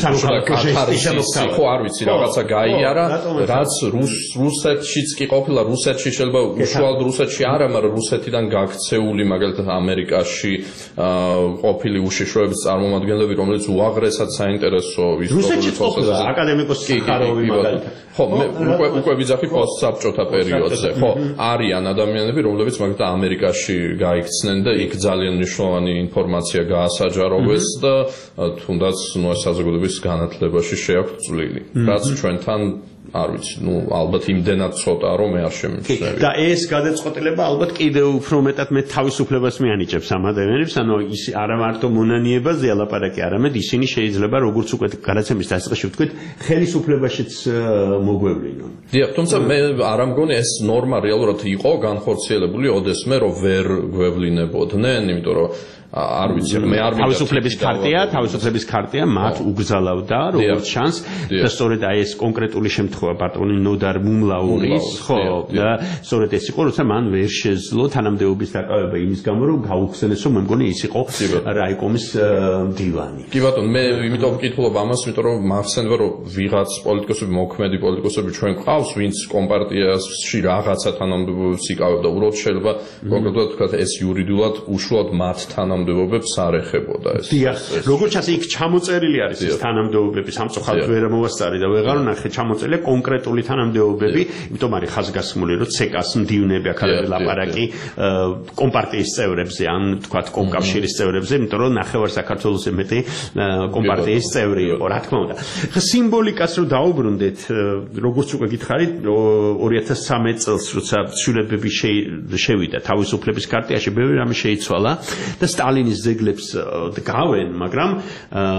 ხო არ ვიცი რაღაცა გაიარა, რაც რუსეთშიც კი ყოფილა, რუსეთში შეიძლება უშუალოდ რუსეთში არა, მაგრამ რუსეთიდან გაქცეული მაგალითად ამერიკაში ყოფილი უშიშროების წარმომადგენლები, რომელიც უაღრესად საინტერესო რუსეთში ყოფილა აკადემიკოსი სახაროვი მაგალითად. ხო, მე უკვე ვიძახი პოსტსაბჭოთა პერიოდზე, ხო, არიან ადამიანები, რომლებიც მაგალითად ამერიკაში გაიქცნენ და იქ ძალიან მნიშვნელოვანი ინფორმაცია გაასაჯაროვეს და თუნდაც საზოგადოების განათლებაში შეაქვთ წვლილი, რაც ჩვენთან არ ვიცი, ალბათ იმდენად ცოტა რომ მე არ შემიძლია. და ეს გადაწყვეტილება ალბათ კიდევ უფრო მეტად მე თავისუფლებას მიანიჭებს ამ ადამიანებს, ანუ ის არა მარტო მონანიებაზე ალაპარაკი, არამედ ისინი შეიძლება როგორც უკვე გადაცემის დასაწყისში ვთქვით, ხელისუფლებაშიც მოგვევლინონ. დიახ, თუმცა მე არ მგონი ეს ნორმა რეალურად იყო განხორციელებული ოდესმე რომ ვერ გვევლინებოდნენ, იმიტომ რომ არ ვიცი, მე არ მინდა თავისუფლების ქარტია მათ უგზალავდა როგორც ჩანს და სწორედ აი ეს კონკრეტული შემთხვევა ბატონი ნოდარ მუმლაურის, ხო, და სწორედ ეს იყო, როცა მან ვერ შეძლო თანამდებობის დაკავება იმის გამო, რომ გაუხსენეს, რომ მე მგონი ის იყო რაიკომის მდივანი. კი ბატონო, მე იმიტომ ვკითხულობ ამას, იმიტომ რომ მახსენდება, რომ ვიღაც პოლიტიკოსები, მოქმედი პოლიტიკოსები ჩვენ ყავს, ვინც კომპარტიაში რაღაცა თანამდებობებს იკავებდა, უბრალოდ შეიძლება კონკრეტულად ვთქვათ, ეს იურიდიულად უშუალოდ მათ თანამდებობებს არ ეხებოდა ეს. დიახ, როგორც ჩანს, იქ ჩამოწერილი არის ეს თანამდებობები, სამწუხაროდ ვერ მოვასწარი და ვეღარ ნახე ჩამოწერილი კონკრეტული თანამდებობები, იმიტომ არის ხაზგასმული, რომ ცეკას მდივნები აქ არის ლაპარაკი კომპარტიის წევრებზე, ან თქვათ კომკავშირის წევრებზე, იმიტომ რომ ნახევარ საქართველოს მეტი კომპარტიის წევრი იყო, რა თქმა უნდა. სიმბოლიკას რო დაუბრუნდეთ, როგორც უკვე გითხარით, 2013 წელს, როცა ცვლილებები შევიდა თავისუფლების ქარტიაში, ბევრი რამე შეიცვალა და სტალინის ძეგლებს დგავენ, მაგრამ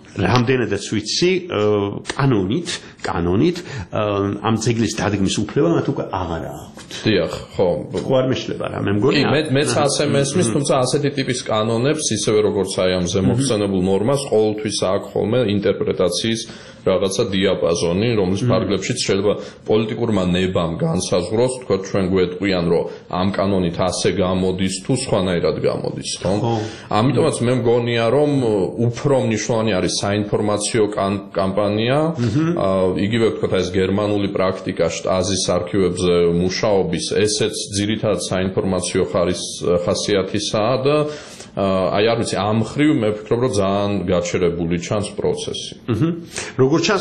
რამდენადაც ვიცი, კანონით ამ ძეგლის დადგმის უფლება მათ უკვე აღარ აქვთ. დიახ, ხო. ხო არ მეშლება რა, მე მგონი. კი, მეც ასე მესმის, თუმცა ასეთი ტიპის კანონებს, ისევე როგორც აი ამ ზემოხსენებულ ნორმას, ყოველთვის აქვს ხოლმე ინტერპრეტაციის რაღაცა დიაპაზონი, რომლის ფარგლებშიც შეიძლება პოლიტიკურმა ნებამ განსაზღვროს, თქვა ჩვენ გვეტყვიან, რომ ამ კანონით ასე გამოდის თუ სხვანაირად გამოდის, ხო? ამიტომაც მე მგონია, რომ უფრო მნიშვნელოვანი არის საინფორმაციო კამპანია, იგივე ვთქვათ, ეს გერმანული პრაქტიკა შტაზის არქივებზე მუშაობის, ესეც ძირითადად საინფორმაციო ხასიათისაა და აი არ ვიცი, ამ ხრივ მე ვფიქრობ, რომ ძალიან გაჩერებული ჩანს პროცესი. როგორ ჩანს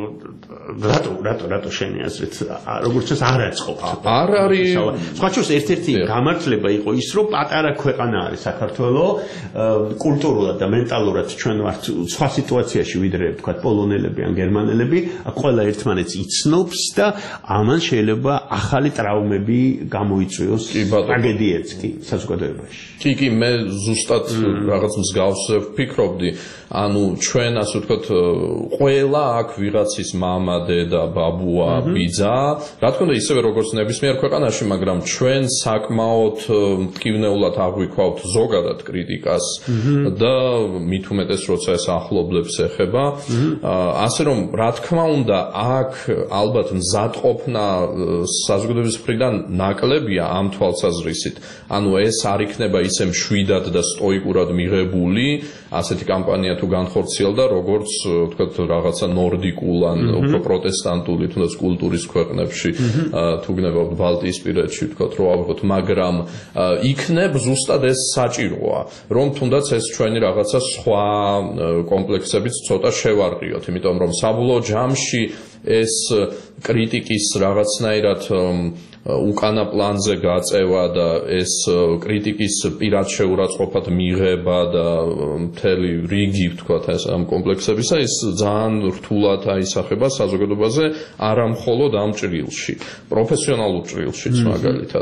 რატო შენი აზრით როგორ ჩანს არ აწყობთ? არ არის სხვა ჩვენს ერთ-ერთი გამართლება იყო ის, რომ პატარა ქვეყანა არის საქართველო, კულტურულად და მენტალურად ჩვენ ვართ სხვა სიტუაციაში ვიდრე ვთქვათ პოლონელები ან გერმანელები, ყველა ერთმანეთს იცნობს და ამან შეიძლება ახალი ტრავმები გამოიწვიოს ტრაგედიაც კი საზოგადოებაში. კი, მე ზუსტად რაღაც მსგავს ვფიქრობდი, ანუ ჩვენ ასე ვთქვათ, ყველა აქ ვიღაცის მამა, დედა, ბაბუა, ბიძა, რა თქმა უნდა ისევე როგორც ნებისმიერ ქვეყანაში, მაგრამ ჩვენ საკმაოდ მტკივნეულად აღვიქვავთ ზოგადად კრიტიკას და მით უმეტეს როცა ეს ახლობლებს ეხება, ასე რომ რა თქმა უნდა აქ ალბათ მზადყოფნა საზოგადოების მხრიდან ნაკლებია ამ თვალსაზრისით, ანუ ეს არ იქნება ისე მშვიდად და სტოიკურად მიღებული, ასეთი კამპანია თუ განხორციელდა, როგორც ვთქვათ რაღაცა ნორდიკულ ან უფრო პროტესტანტული თუნდაც კულტურის ქვეყნებში, თუ გნებავთ ბალტიისპირეთში ვთქვათ, რო ავიღოთ, მაგრამ იქნებ ზუსტად ეს საჭიროა, რომ თუნდაც ეს ჩვენი რაღაცა სხვა კომპლექსებიც ცოტა შევარყიოთ, იმიტომ რომ საბოლოო ჯამში ეს კრიტიკის რაღაცნაირად უკანა პლანზე გაწევა და ეს კრიტიკის პირად შეურაცხყოფად მიღება და მთელი რიგი ვთქვათ ეს ამ კომპლექსებისა ის ძალიან რთულად აისახება საზოგადოებაზე არა მხოლოდ ამ ჭრილში, პროფესიონალურ ჭრილშიც მაგალითად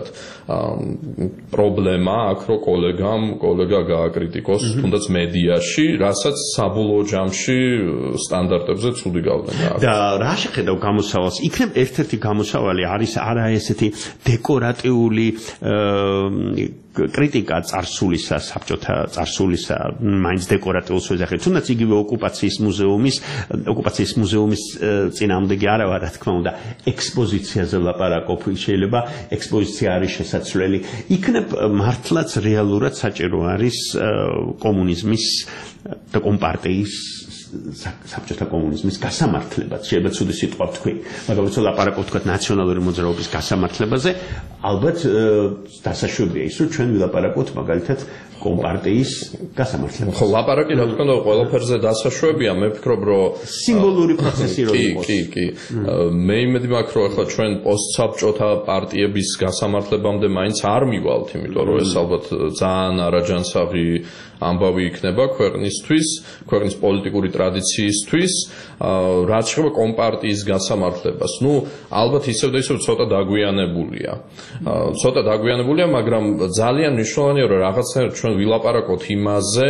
პრობლემა აქ რომ კოლეგა გააკრიტიკოს თუნდაც მედიაში, რასაც საბოლოო ჯამში სტანდარტებზე ცუდი გავლენა აქვს. და რა შეხედავ გამოსავალს? იქნებ ერთ-ერთი გამოსავალი არის არა ესეთი დეკორატიული კრიტიკა წარსულისა, საბჭოთა წარსულისა, მაინც დეკორატიულს ვეძახით. თუნდაც იგივე ოკუპაციის მუზეუმის წინააღმდეგი არა ვარ, რა თქმა უნდა, ექსპოზიციაზე ლაპარაკობ, შეიძლება ექსპოზიცია არის შესაძლებელი. იქნებ მართლაც რეალურად საჭირო არის კომუნიზმის და კომპარტიის საბჭოთა კომუნიზმის გასამართლებაც, შეიძლება ცუდი სიტყვა ვთქვი, მაგრამ როცა ლაპარაკობ თქვათ ნაციონალური მოძრაობის გასამართლებაზე, ალბათ დასაშვებია ის, რომ ჩვენ ვილაპარაკოთ მაგალითად კომპარტიის გასამართლებაზე. ხო, ლაპარაკი რა თქმა უნდა ყველაფერზე დასაშვებია, მე ვფიქრობ, რომ სიმბოლური პროცესი რო იყოს. კი. მე იმედი მაქვს, რომ ახლა ჩვენ პოსტსაბჭოთა პარტიების გასამართლებამდე მაინც არ მივალთ, იმიტომ რომ ეს ალბათ ძალიან არაჯანსაღი ამბავი იქნება ქვეყნისთვის, ქვეყნის პოლიტიკური ტრადიციისთვის, რაც შეეხება კომპარტიის გასამართლებას. ალბათ ისევ და ისევ ცოტა დაგვიანებულია, მაგრამ ძალიან მნიშვნელოვანია, რომ რაღაცნაირად ჩვენ ვილაპარაკოთ იმაზე,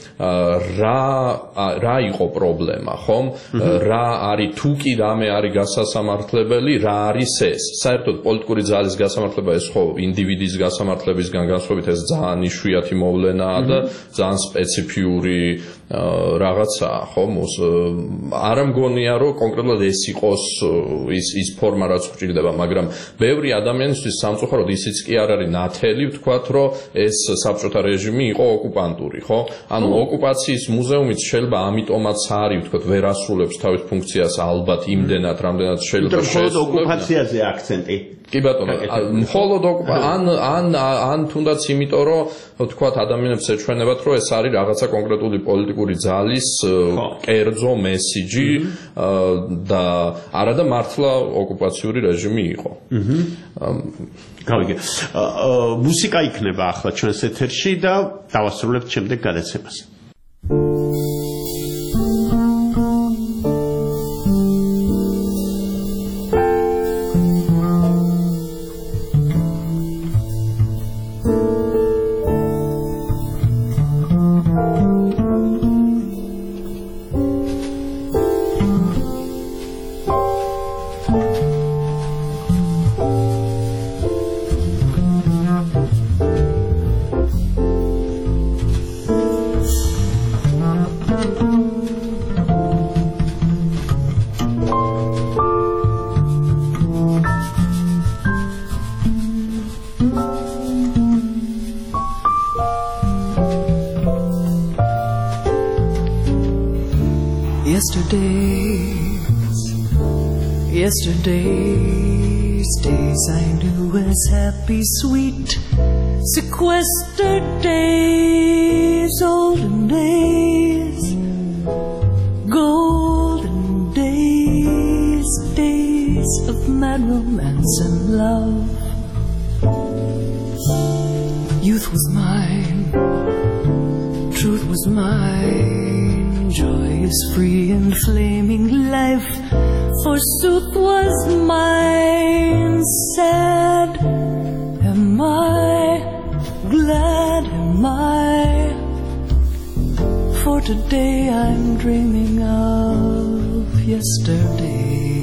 რა იყო პრობლემა, ხომ? რა არის თუ კი რამე არის გასასამართლებელი, რა არის ეს? საერთოდ პოლიტიკური ძალის გასამართლება ეს ხო ინდივიდის გასამართლებისგან განსხვავებით ეს ძალიან იშვიათი მოვლენაა და ძალიან სპეციფიური რაღაცაა, ხო? არა მგონია, რომ კონკრეტულად ეს იყოს ის ფორმა, რაც გვჭირდება, მაგრამ ბევრი ადამიანისთვის სამწუხაროდ ისიც კი არ არის ნათელი, ვთქვათ, რომ ეს საბჭოთა რეჟიმი იყო ოკუპანტური, ხო? ანუ ოკუპაციის მუზეუმიც შეიძლება ამიტომაც არის, ვთქვათ, ვერ ასრულებს თავის ფუნქციას ალბათ იმდენად, რამდენად შეიძლება შეესრულოს. ოკუპაციაზე აქცენტი. კი ბატონო, მხოლოდ ან თუნდაც იმიტომ, რომ ვთქვათ, ადამიანებს ეჩვენებათ, რომ ეს არის რაღაცა კონკრეტული პოლიტიკური ძალის კერძო მესიჯი და არა და მართლა ოკუპაციური რეჟიმი იყო. გავიგე. მუსიკა იქნება ახლა ჩვენს ეთერში და დავასრულებთ შემდეგ გადაცემას. Yesterday's days I knew as happy, sweet, sequestered days, olden days, golden days, days of mad romance and love. Youth was mine, truth was mine, joy is free and flaming life forsooth was mine. Sad am I, glad am I, for today I'm dreaming of yesterday.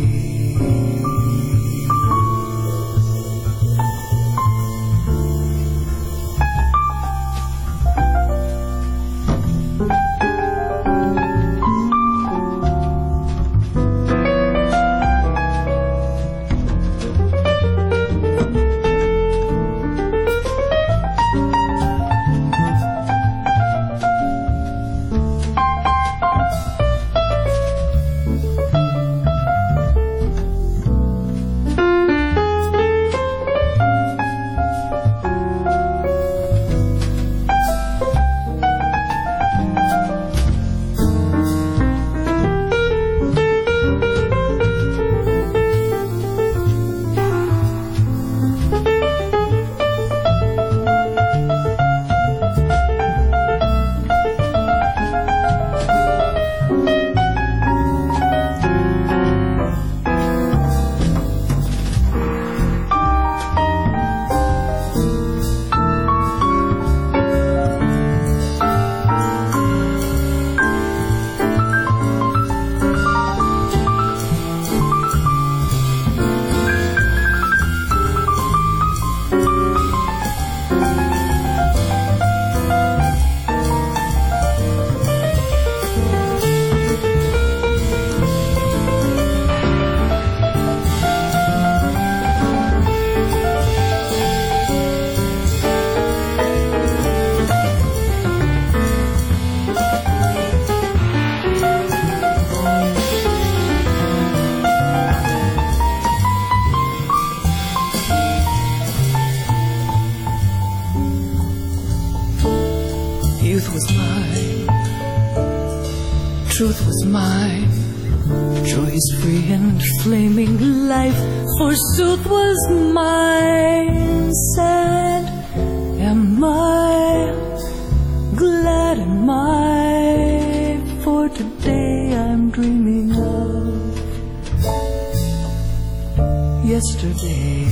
Youth was mine, truth was mine, joy is free and flaming life forsooth was mine. Sad am I, glad am I, for today I'm dreaming of yesterday.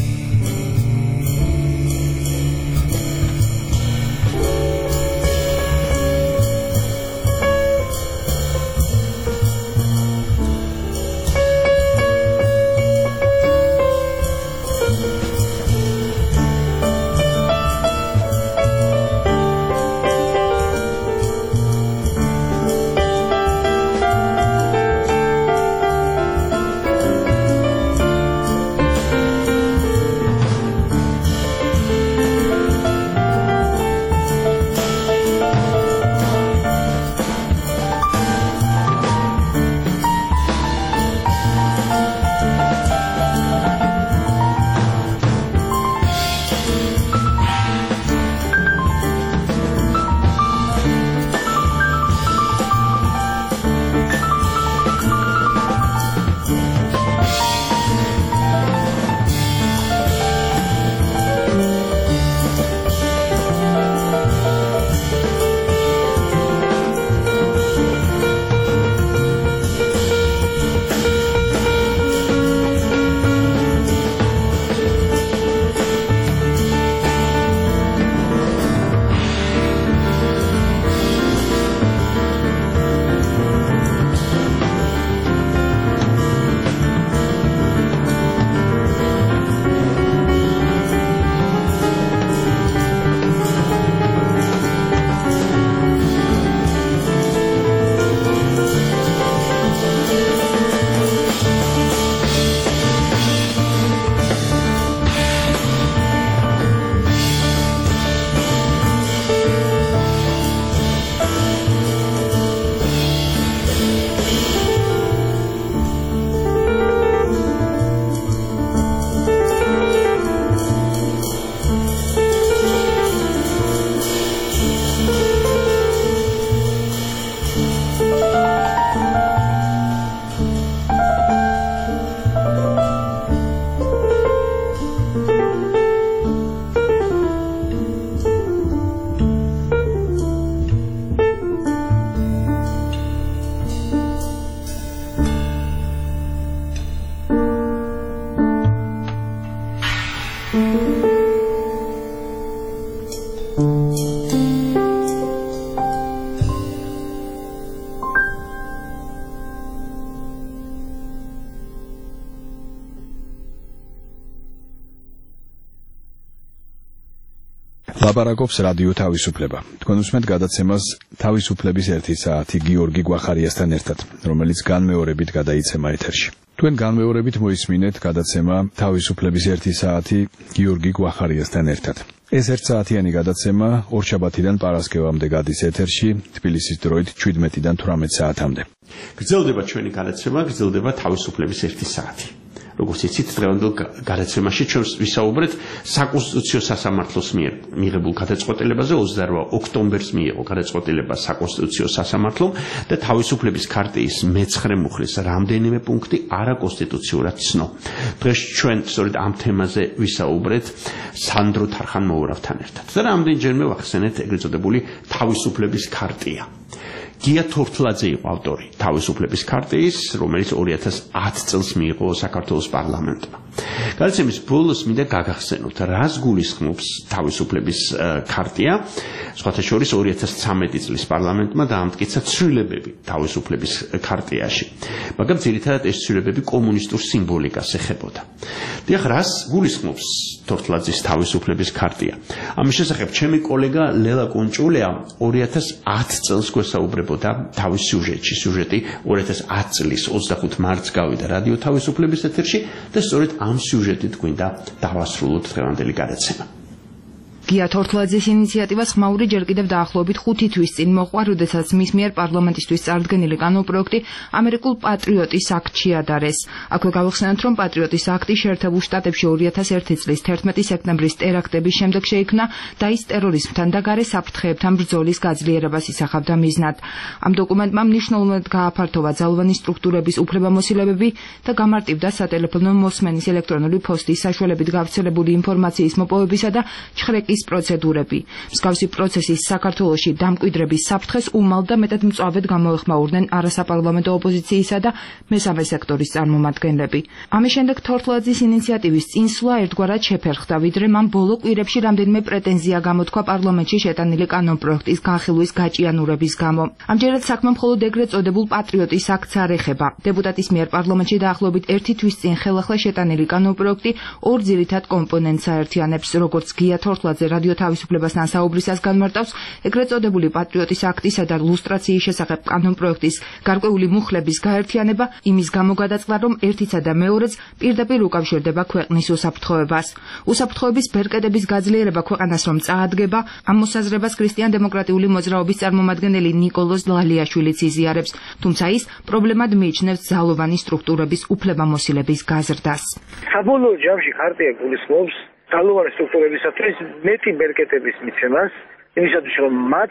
ლაპარაკობს რადიო თავისუფლება. თქვენ უსმენთ გადაცემას თავისუფლების 1 საათი გიორგი გვახარიასთან ერთად, რომელიც განმეორებით გადაიცემა ეთერში. თქვენ განმეორებით მოისმინეთ გადაცემა თავისუფლების 1 საათი გიორგი გვახარიასთან ერთად. ეს 1 საათიანი გადაცემა ორშაბათიდან პარასკევამდე გადის ეთერში, თბილისის დროით 17-დან 18 საათამდე. გრძელდება ჩვენი გადაცემა, გრძელდება თავისუფლების 1 საათი. როგორც იცით, დღევანდელ გადაცემაში ჩვენ ვისაუბრეთ საკონსტიტუციო სასამართლოს მიერ მიღებულ გადაწყვეტილებაზე. 28 ოქტომბერს მიიღო გადაწყვეტილება საკონსტიტუციო სასამართლომ და თავისუფლების ქარტიის მე-9 მუხლის რამდენიმე პუნქტი არაკონსტიტუციურად ცნო. დღეს ჩვენ სწორედ ამ თემაზე ვისაუბრეთ სანდრო თარხან-მოურავთან ერთად. და რამდენჯერმე ვახსენეთ ეგრეთ წოდებული თავისუფლების ქარტია. გია თორთლაძე იყო ავტორი თავისუფლების ქარტიის, რომელიც 2010 წელს მიიღო საქართველოს პარლამენტმა. გადაცემის ბოლოს მინდა გაგახსენოთ, რას გულისხმობს თავისუფლების ქარტია. სხვათა შორის 2013 წლის პარლამენტმა დაამტკიცა ცვლილებები თავისუფლების ქარტიაში. მაგრამ ძირითადად ეს ცვლილებები კომუნისტურ სიმბოლიკას ეხებოდა. დიახ, რას გულისხმობს თორთლაძის თავისუფლების ქარტია? ამის შესახებ ჩემი კოლეგა ლელა კუნჭულეა 2010 წელს გვესაუბრებოდა თავის სიუჟეტში. სიუჟეტი 2010 წლის 25 მარტს გავიდა რადიო თავისუფლების ეთერში და სწორედ ამ სიუჟეტით გვინდა დავასრულოთ დღევანდელი გადაცემა. გია თორთლაძის ინიციატივას ხმაური ჯერ კიდევ დაახლოებით 5 თვის წინ მოყვა, როდესაც მის მიერ პარლამენტისთვის წარდგენილი კანონპროექტი ამერიკულ პატრიოტის აქტში ადარეს. აქვე გავიხსენოთ, რომ პატრიოტის აქტი შეერთებულ შტატებში 2001 წლის 11 სექტემბრის ტერაქტების შემდეგ შეიქმნა და ის ტერორიზმთან და გარე საფრთხეებთან ბრძოლის გაძლიერებას ისახავდა მიზნად. ამ დოკუმენტმა მნიშვნელოვნად გააფართოვა ძალოვანი სტრუქტურების უფლებამოსილებები და გამარტივდა სატელეფონო მოსმენის ელექტრონული ფოსტის საშუალებით გავრცელებული ინფორმაციის მოპოვებისა და ჩხრეკის პროცედურები. მსგავსი პროცესის საქართველოში დამკვიდრების საფრთხეს უმალ და მეტად მწვავედ გამოეხმაურდნენ არასაპარლამენტო ოპოზიციისა და მესამე სექტორის წარმომადგენლები. ამის შემდეგ თორთლაძის ინიციატივის წინსვლა ერთგვარად შეფერხდა, ვიდრე მან ბოლო კვირებში რამდენიმე პრეტენზია გამოთქვა პარლამენტში შეტანილი კანონპროექტის განხილვის გაჭიანურების გამო. ამჯერად საქმე მხოლოდ ეგრეთ წოდებულ პატრიოტის აქტს არ ეხება. დეპუტატის მიერ პარლამენტში დაახლოებით 1 თვის წინ ხელახლა შეტანილი კანონპროექტი ორ ძირითად კომპონენტს აერთიანებს, როგორც გია თორთლაძე რადიო თავისუფლებასთან საუბრისას განმარტავს, ეგრეთ წოდებული პატრიოტის აქტისა და ლუსტრაციის შესახებ კანონპროექტის გარკვეული მუხლების გაერთიანება იმის გამო გადაწყდა, რომ ერთისა და მეორეც პირდაპირ უკავშირდება ქვეყნის უსაფრთხოებას. უსაფრთხოების ბერკეტების გაძლიერება ქვეყანას რომ წაადგება, ამ მოსაზრებას ქრისტიან-დემოკრატიული მოძრაობის წარმომადგენელი ნიკოლოზ ლალიაშვილიც იზიარებს, თუმცა ის პრობლემად მიიჩნევს ძალოვანი სტრუქტურების უფლებამოსილების გაზრდას. საბოლოო ჯამში ქარტია გულისხმობს ძალოვანი სტრუქტურებისათვის მეტი ბერკეტების მიცემას, იმისათვის რომ მათ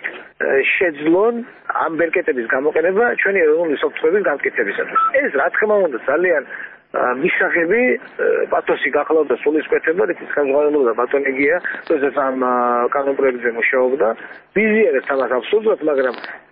შეძლონ ამ ბერკეტების გამოყენება ჩვენი ეროვნული საფრთხეების განმტკიცებისათვის. ეს რა თქმა უნდა ძალიან მისაღები პათოსი გახლავდა სულისკვეთება, რის განსხვავებულობა ბატონი გია, როდესაც ამ კანონპროექტზე მუშაობდა, ვიზიარებს ამას აბსოლუტურად, მაგრამ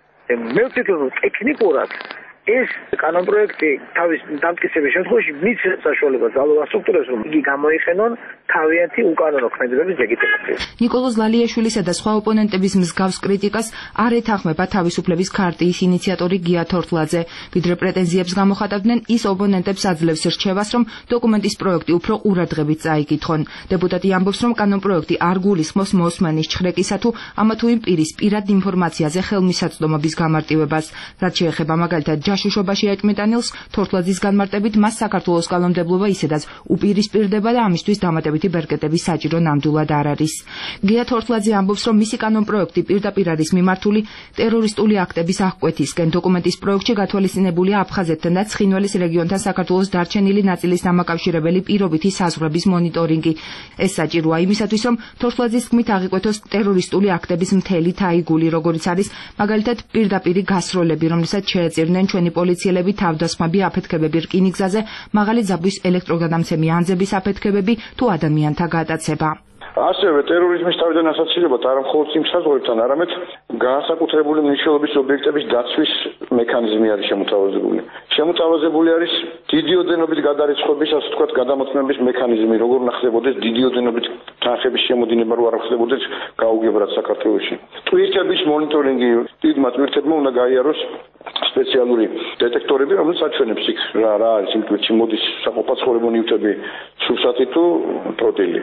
მე ვფიქრობ, რომ ტექნიკურად ეს კანონპროექტი თავის დამტკიცების შემთხვევაში მიცემს საშუალებას ძალოვან სტრუქტურებს, რომ იგი გამოიყენონ თავიანთი უკანონო ქმედებების ლეგიტიმაციას. ნიკოლოზ ლალიაშვილისა და სხვა ოპონენტების მსგავს კრიტიკას არ ეთანხმება თავისუფლების ქარტიის ინიციატორი გია თორთლაძე. ვიდრე პრეტენზიებს გამოხატავდნენ, ის ოპონენტებს აძლევს რჩევას, რომ დოკუმენტის პროექტი უფრო ყურადღებით წაიკითხონ. დეპუტატი ამბობს, რომ კანონპროექტი არ გულისხმობს მოსმენის ჩხრეკისა თუ ამა თუ იმ პირის პირად ინფორმაციაზე ხელმისაწვდომობის გამარტივებას. რაც შეეხება მაგალითად ჯაშუშობაში აჭმიტანილს, თორთლაძის განმარტებით მას საქართველოს კანონმდებლობა ისედაც უპირისპირდება და ამისთვის დამატებითი ბერკეტების საჭირო ნამდვილად არ არის. გია თორთლაძე ამბობს, რომ მისი კანონპროექტი პირდაპირ არის მიმართული ტერორისტული აქტების აღკვეთისკენ. დოკუმენტის პროექტში გათვალისწინებულია აფხაზეთთან და ცხინვალის რეგიონთან საქართველოს დარჩენილი ნაწილის დამაკავშირებელი პირობითი საზღვრების მონიტორინგი. ეს საჭიროა იმისათვის, რომ თორთლაძის თქმით აღიკვეთოს ტერორისტული აქტების მთელი თაიგული, როგორიც არის მაგალითად პირდაპირი გასროლები, რომლესაც შეეწირნენ ჩვენი პოლიციელები, თავდასხმები, აფეთქებები რკინიგზაზე, მაღალი ძაბვის ელექტროგადამცემი ანძების აფეთქებები თუ ადამიანთა გადაცება. ასევე ტერორიზმის თავიდან ასაცილებლად არა მხოლოდ იმ საზღვრებთან, არამედ განსაკუთრებული მნიშვნელობის ობიექტების დაცვის მექანიზმი არის შემოთავაზებული. შემოთავაზებული არის დიდი ოდენობით გადარიცხვების, ასე ვთქვათ, გადამოწმების მექანიზმი, როგორ უნდა ხდებოდეს დიდი ოდენობით თანხების შემოდინება, რო არ ხდებოდეს გაუგებრად საქართველოში. ტვირთების მონიტორინგი დიდმა ტვირთებმა უნდა გაიაროს სპეციალური დეტექტორები, რომელიც აჩვენებს იქ რა არის იმ ტვირთში მოდის საყოფაცხოვრებო ნივთები, სურსათი თუ ტროტილი.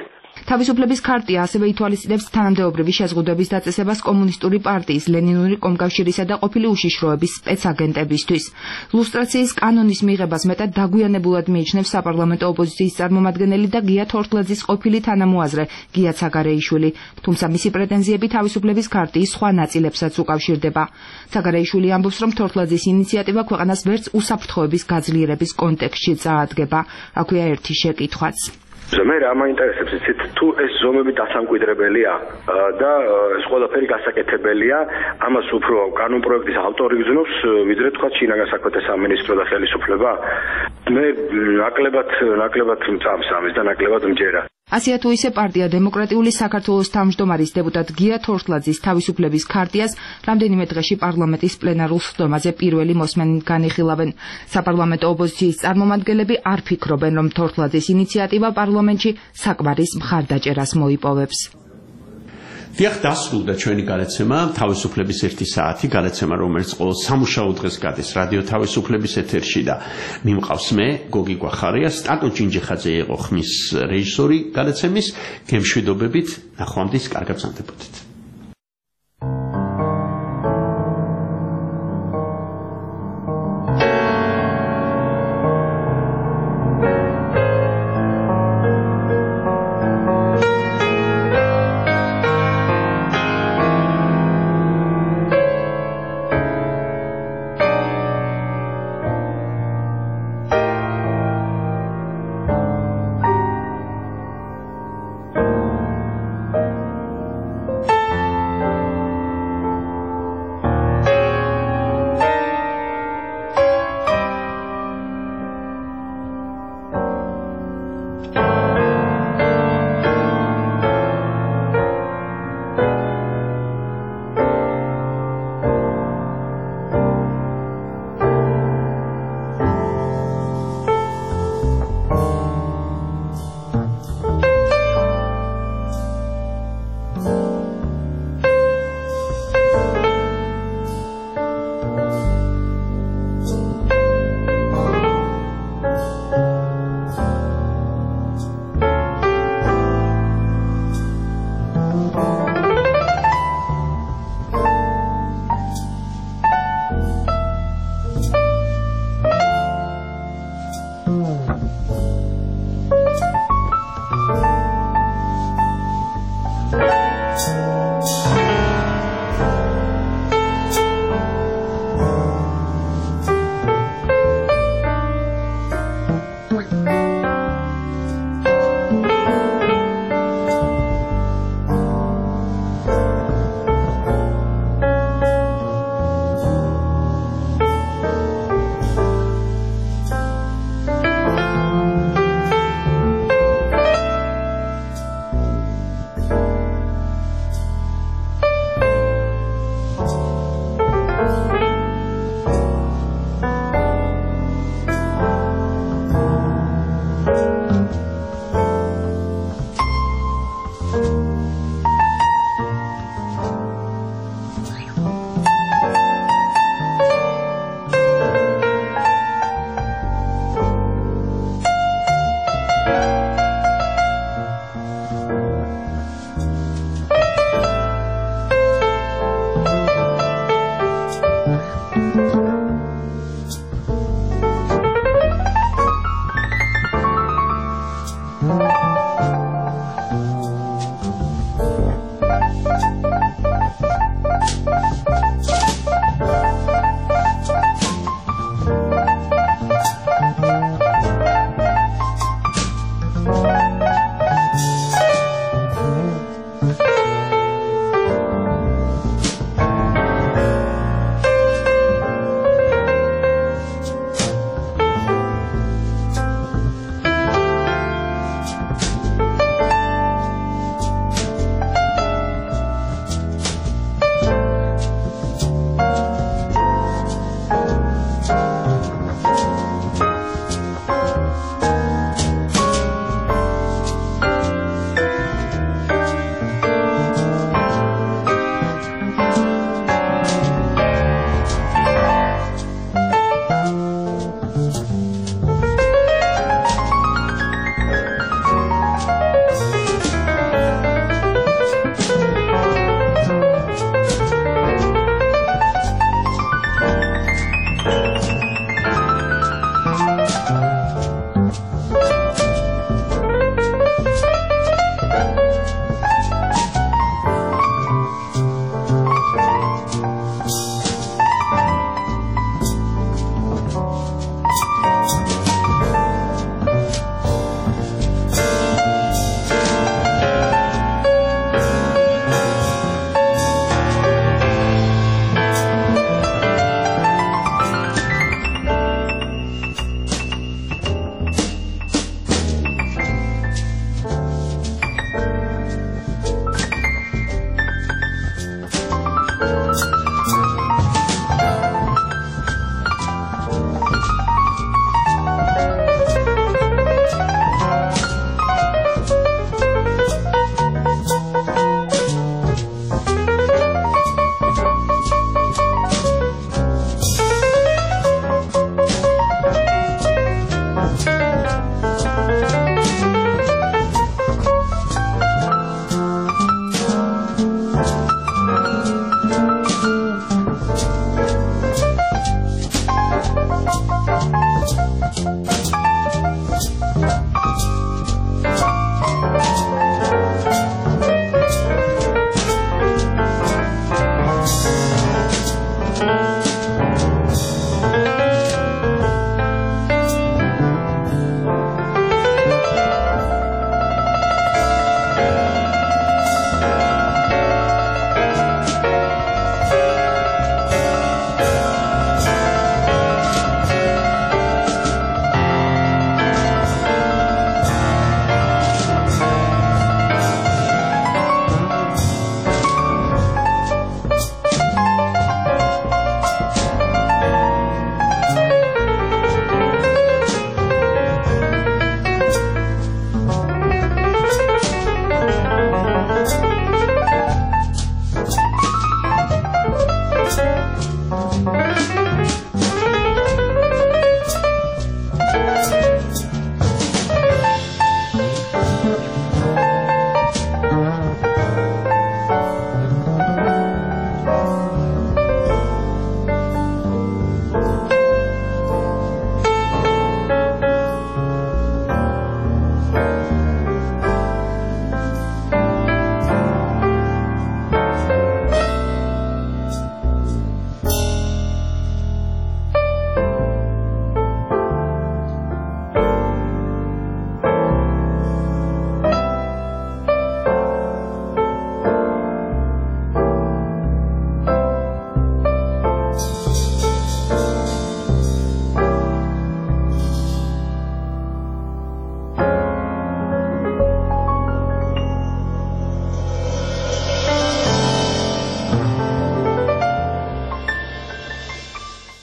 თავისუფლების ქარტია ასევე ითვალისწინებს თანამდებობრივი შეზღუდვების დაწესებას კომუნისტური პარტიის, ლენინური კომკავშირისა და ყოფილი უშიშროების სპეცაგენტებისთვის. ლუსტრაციის კანონის მიღებას მეტად დაგვიანებულად მიიჩნევს საპარლამენტო ოპოზიციის წარმომადგენელი და გია თორთლაძის ყოფილი თანამოაზრე გია ცაგარეიშვილი, თუმცა მისი პრეტენზიები თავისუფლების ქარტიის სხვა ნაწილებსაც უკავშირდება. ცაგარეიშვილი ამბობს, რომ თორთლაძის ინიციატივა ქვეყანას ვერც უსაფრთხოების გაძლიერების კონტექსტში წაადგება. აქვეა ერთი შეკითხვაც. მე რა მაინტერესებს იცით, თუ ეს ზომები დასამკვიდრებელია და ეს ყველაფერი გასაკეთებელია, ამას უფრო კანონპროექტის ავტორი გზნობს, ვიდრე თქვა შინაგან საქმეთა სამინისტრო და ხელისუფლება. მე ნაკლებად მწამს ამის და ნაკლებად მჯერა. ასეა თუ ისე პარტია დემოკრატიული საქართველოს თავმჯდომარის დეპუტატ გია თორთლაძის თავისუფლების ქარტიას რამდენიმე დღეში პარლამენტის პლენარულ სხდომაზე პირველი მოსმენით განიხილავენ. საპარლამენტო ოპოზიციის წარმომადგენლები არ ფიქრობენ, რომ თორთლაძის ინიციატივა პარლამენტში საკვარის მხარდაჭერას მოიპოვებს. დიახ, დასრულდა ჩვენი გადაცემა თავისუფლების 1 საათი, გადაცემა რომელიც ყოველ სამუშაო დღეს გადის რადიო თავისუფლების ეთერში და მიმყავს მე გოგი გვახარია, სტატო ჭინჯიხაძე იყო ხმის რეჟისორი გადაცემის. გემშვიდობებით, ნახვამდის, კარგად გრძანდებოდეთ.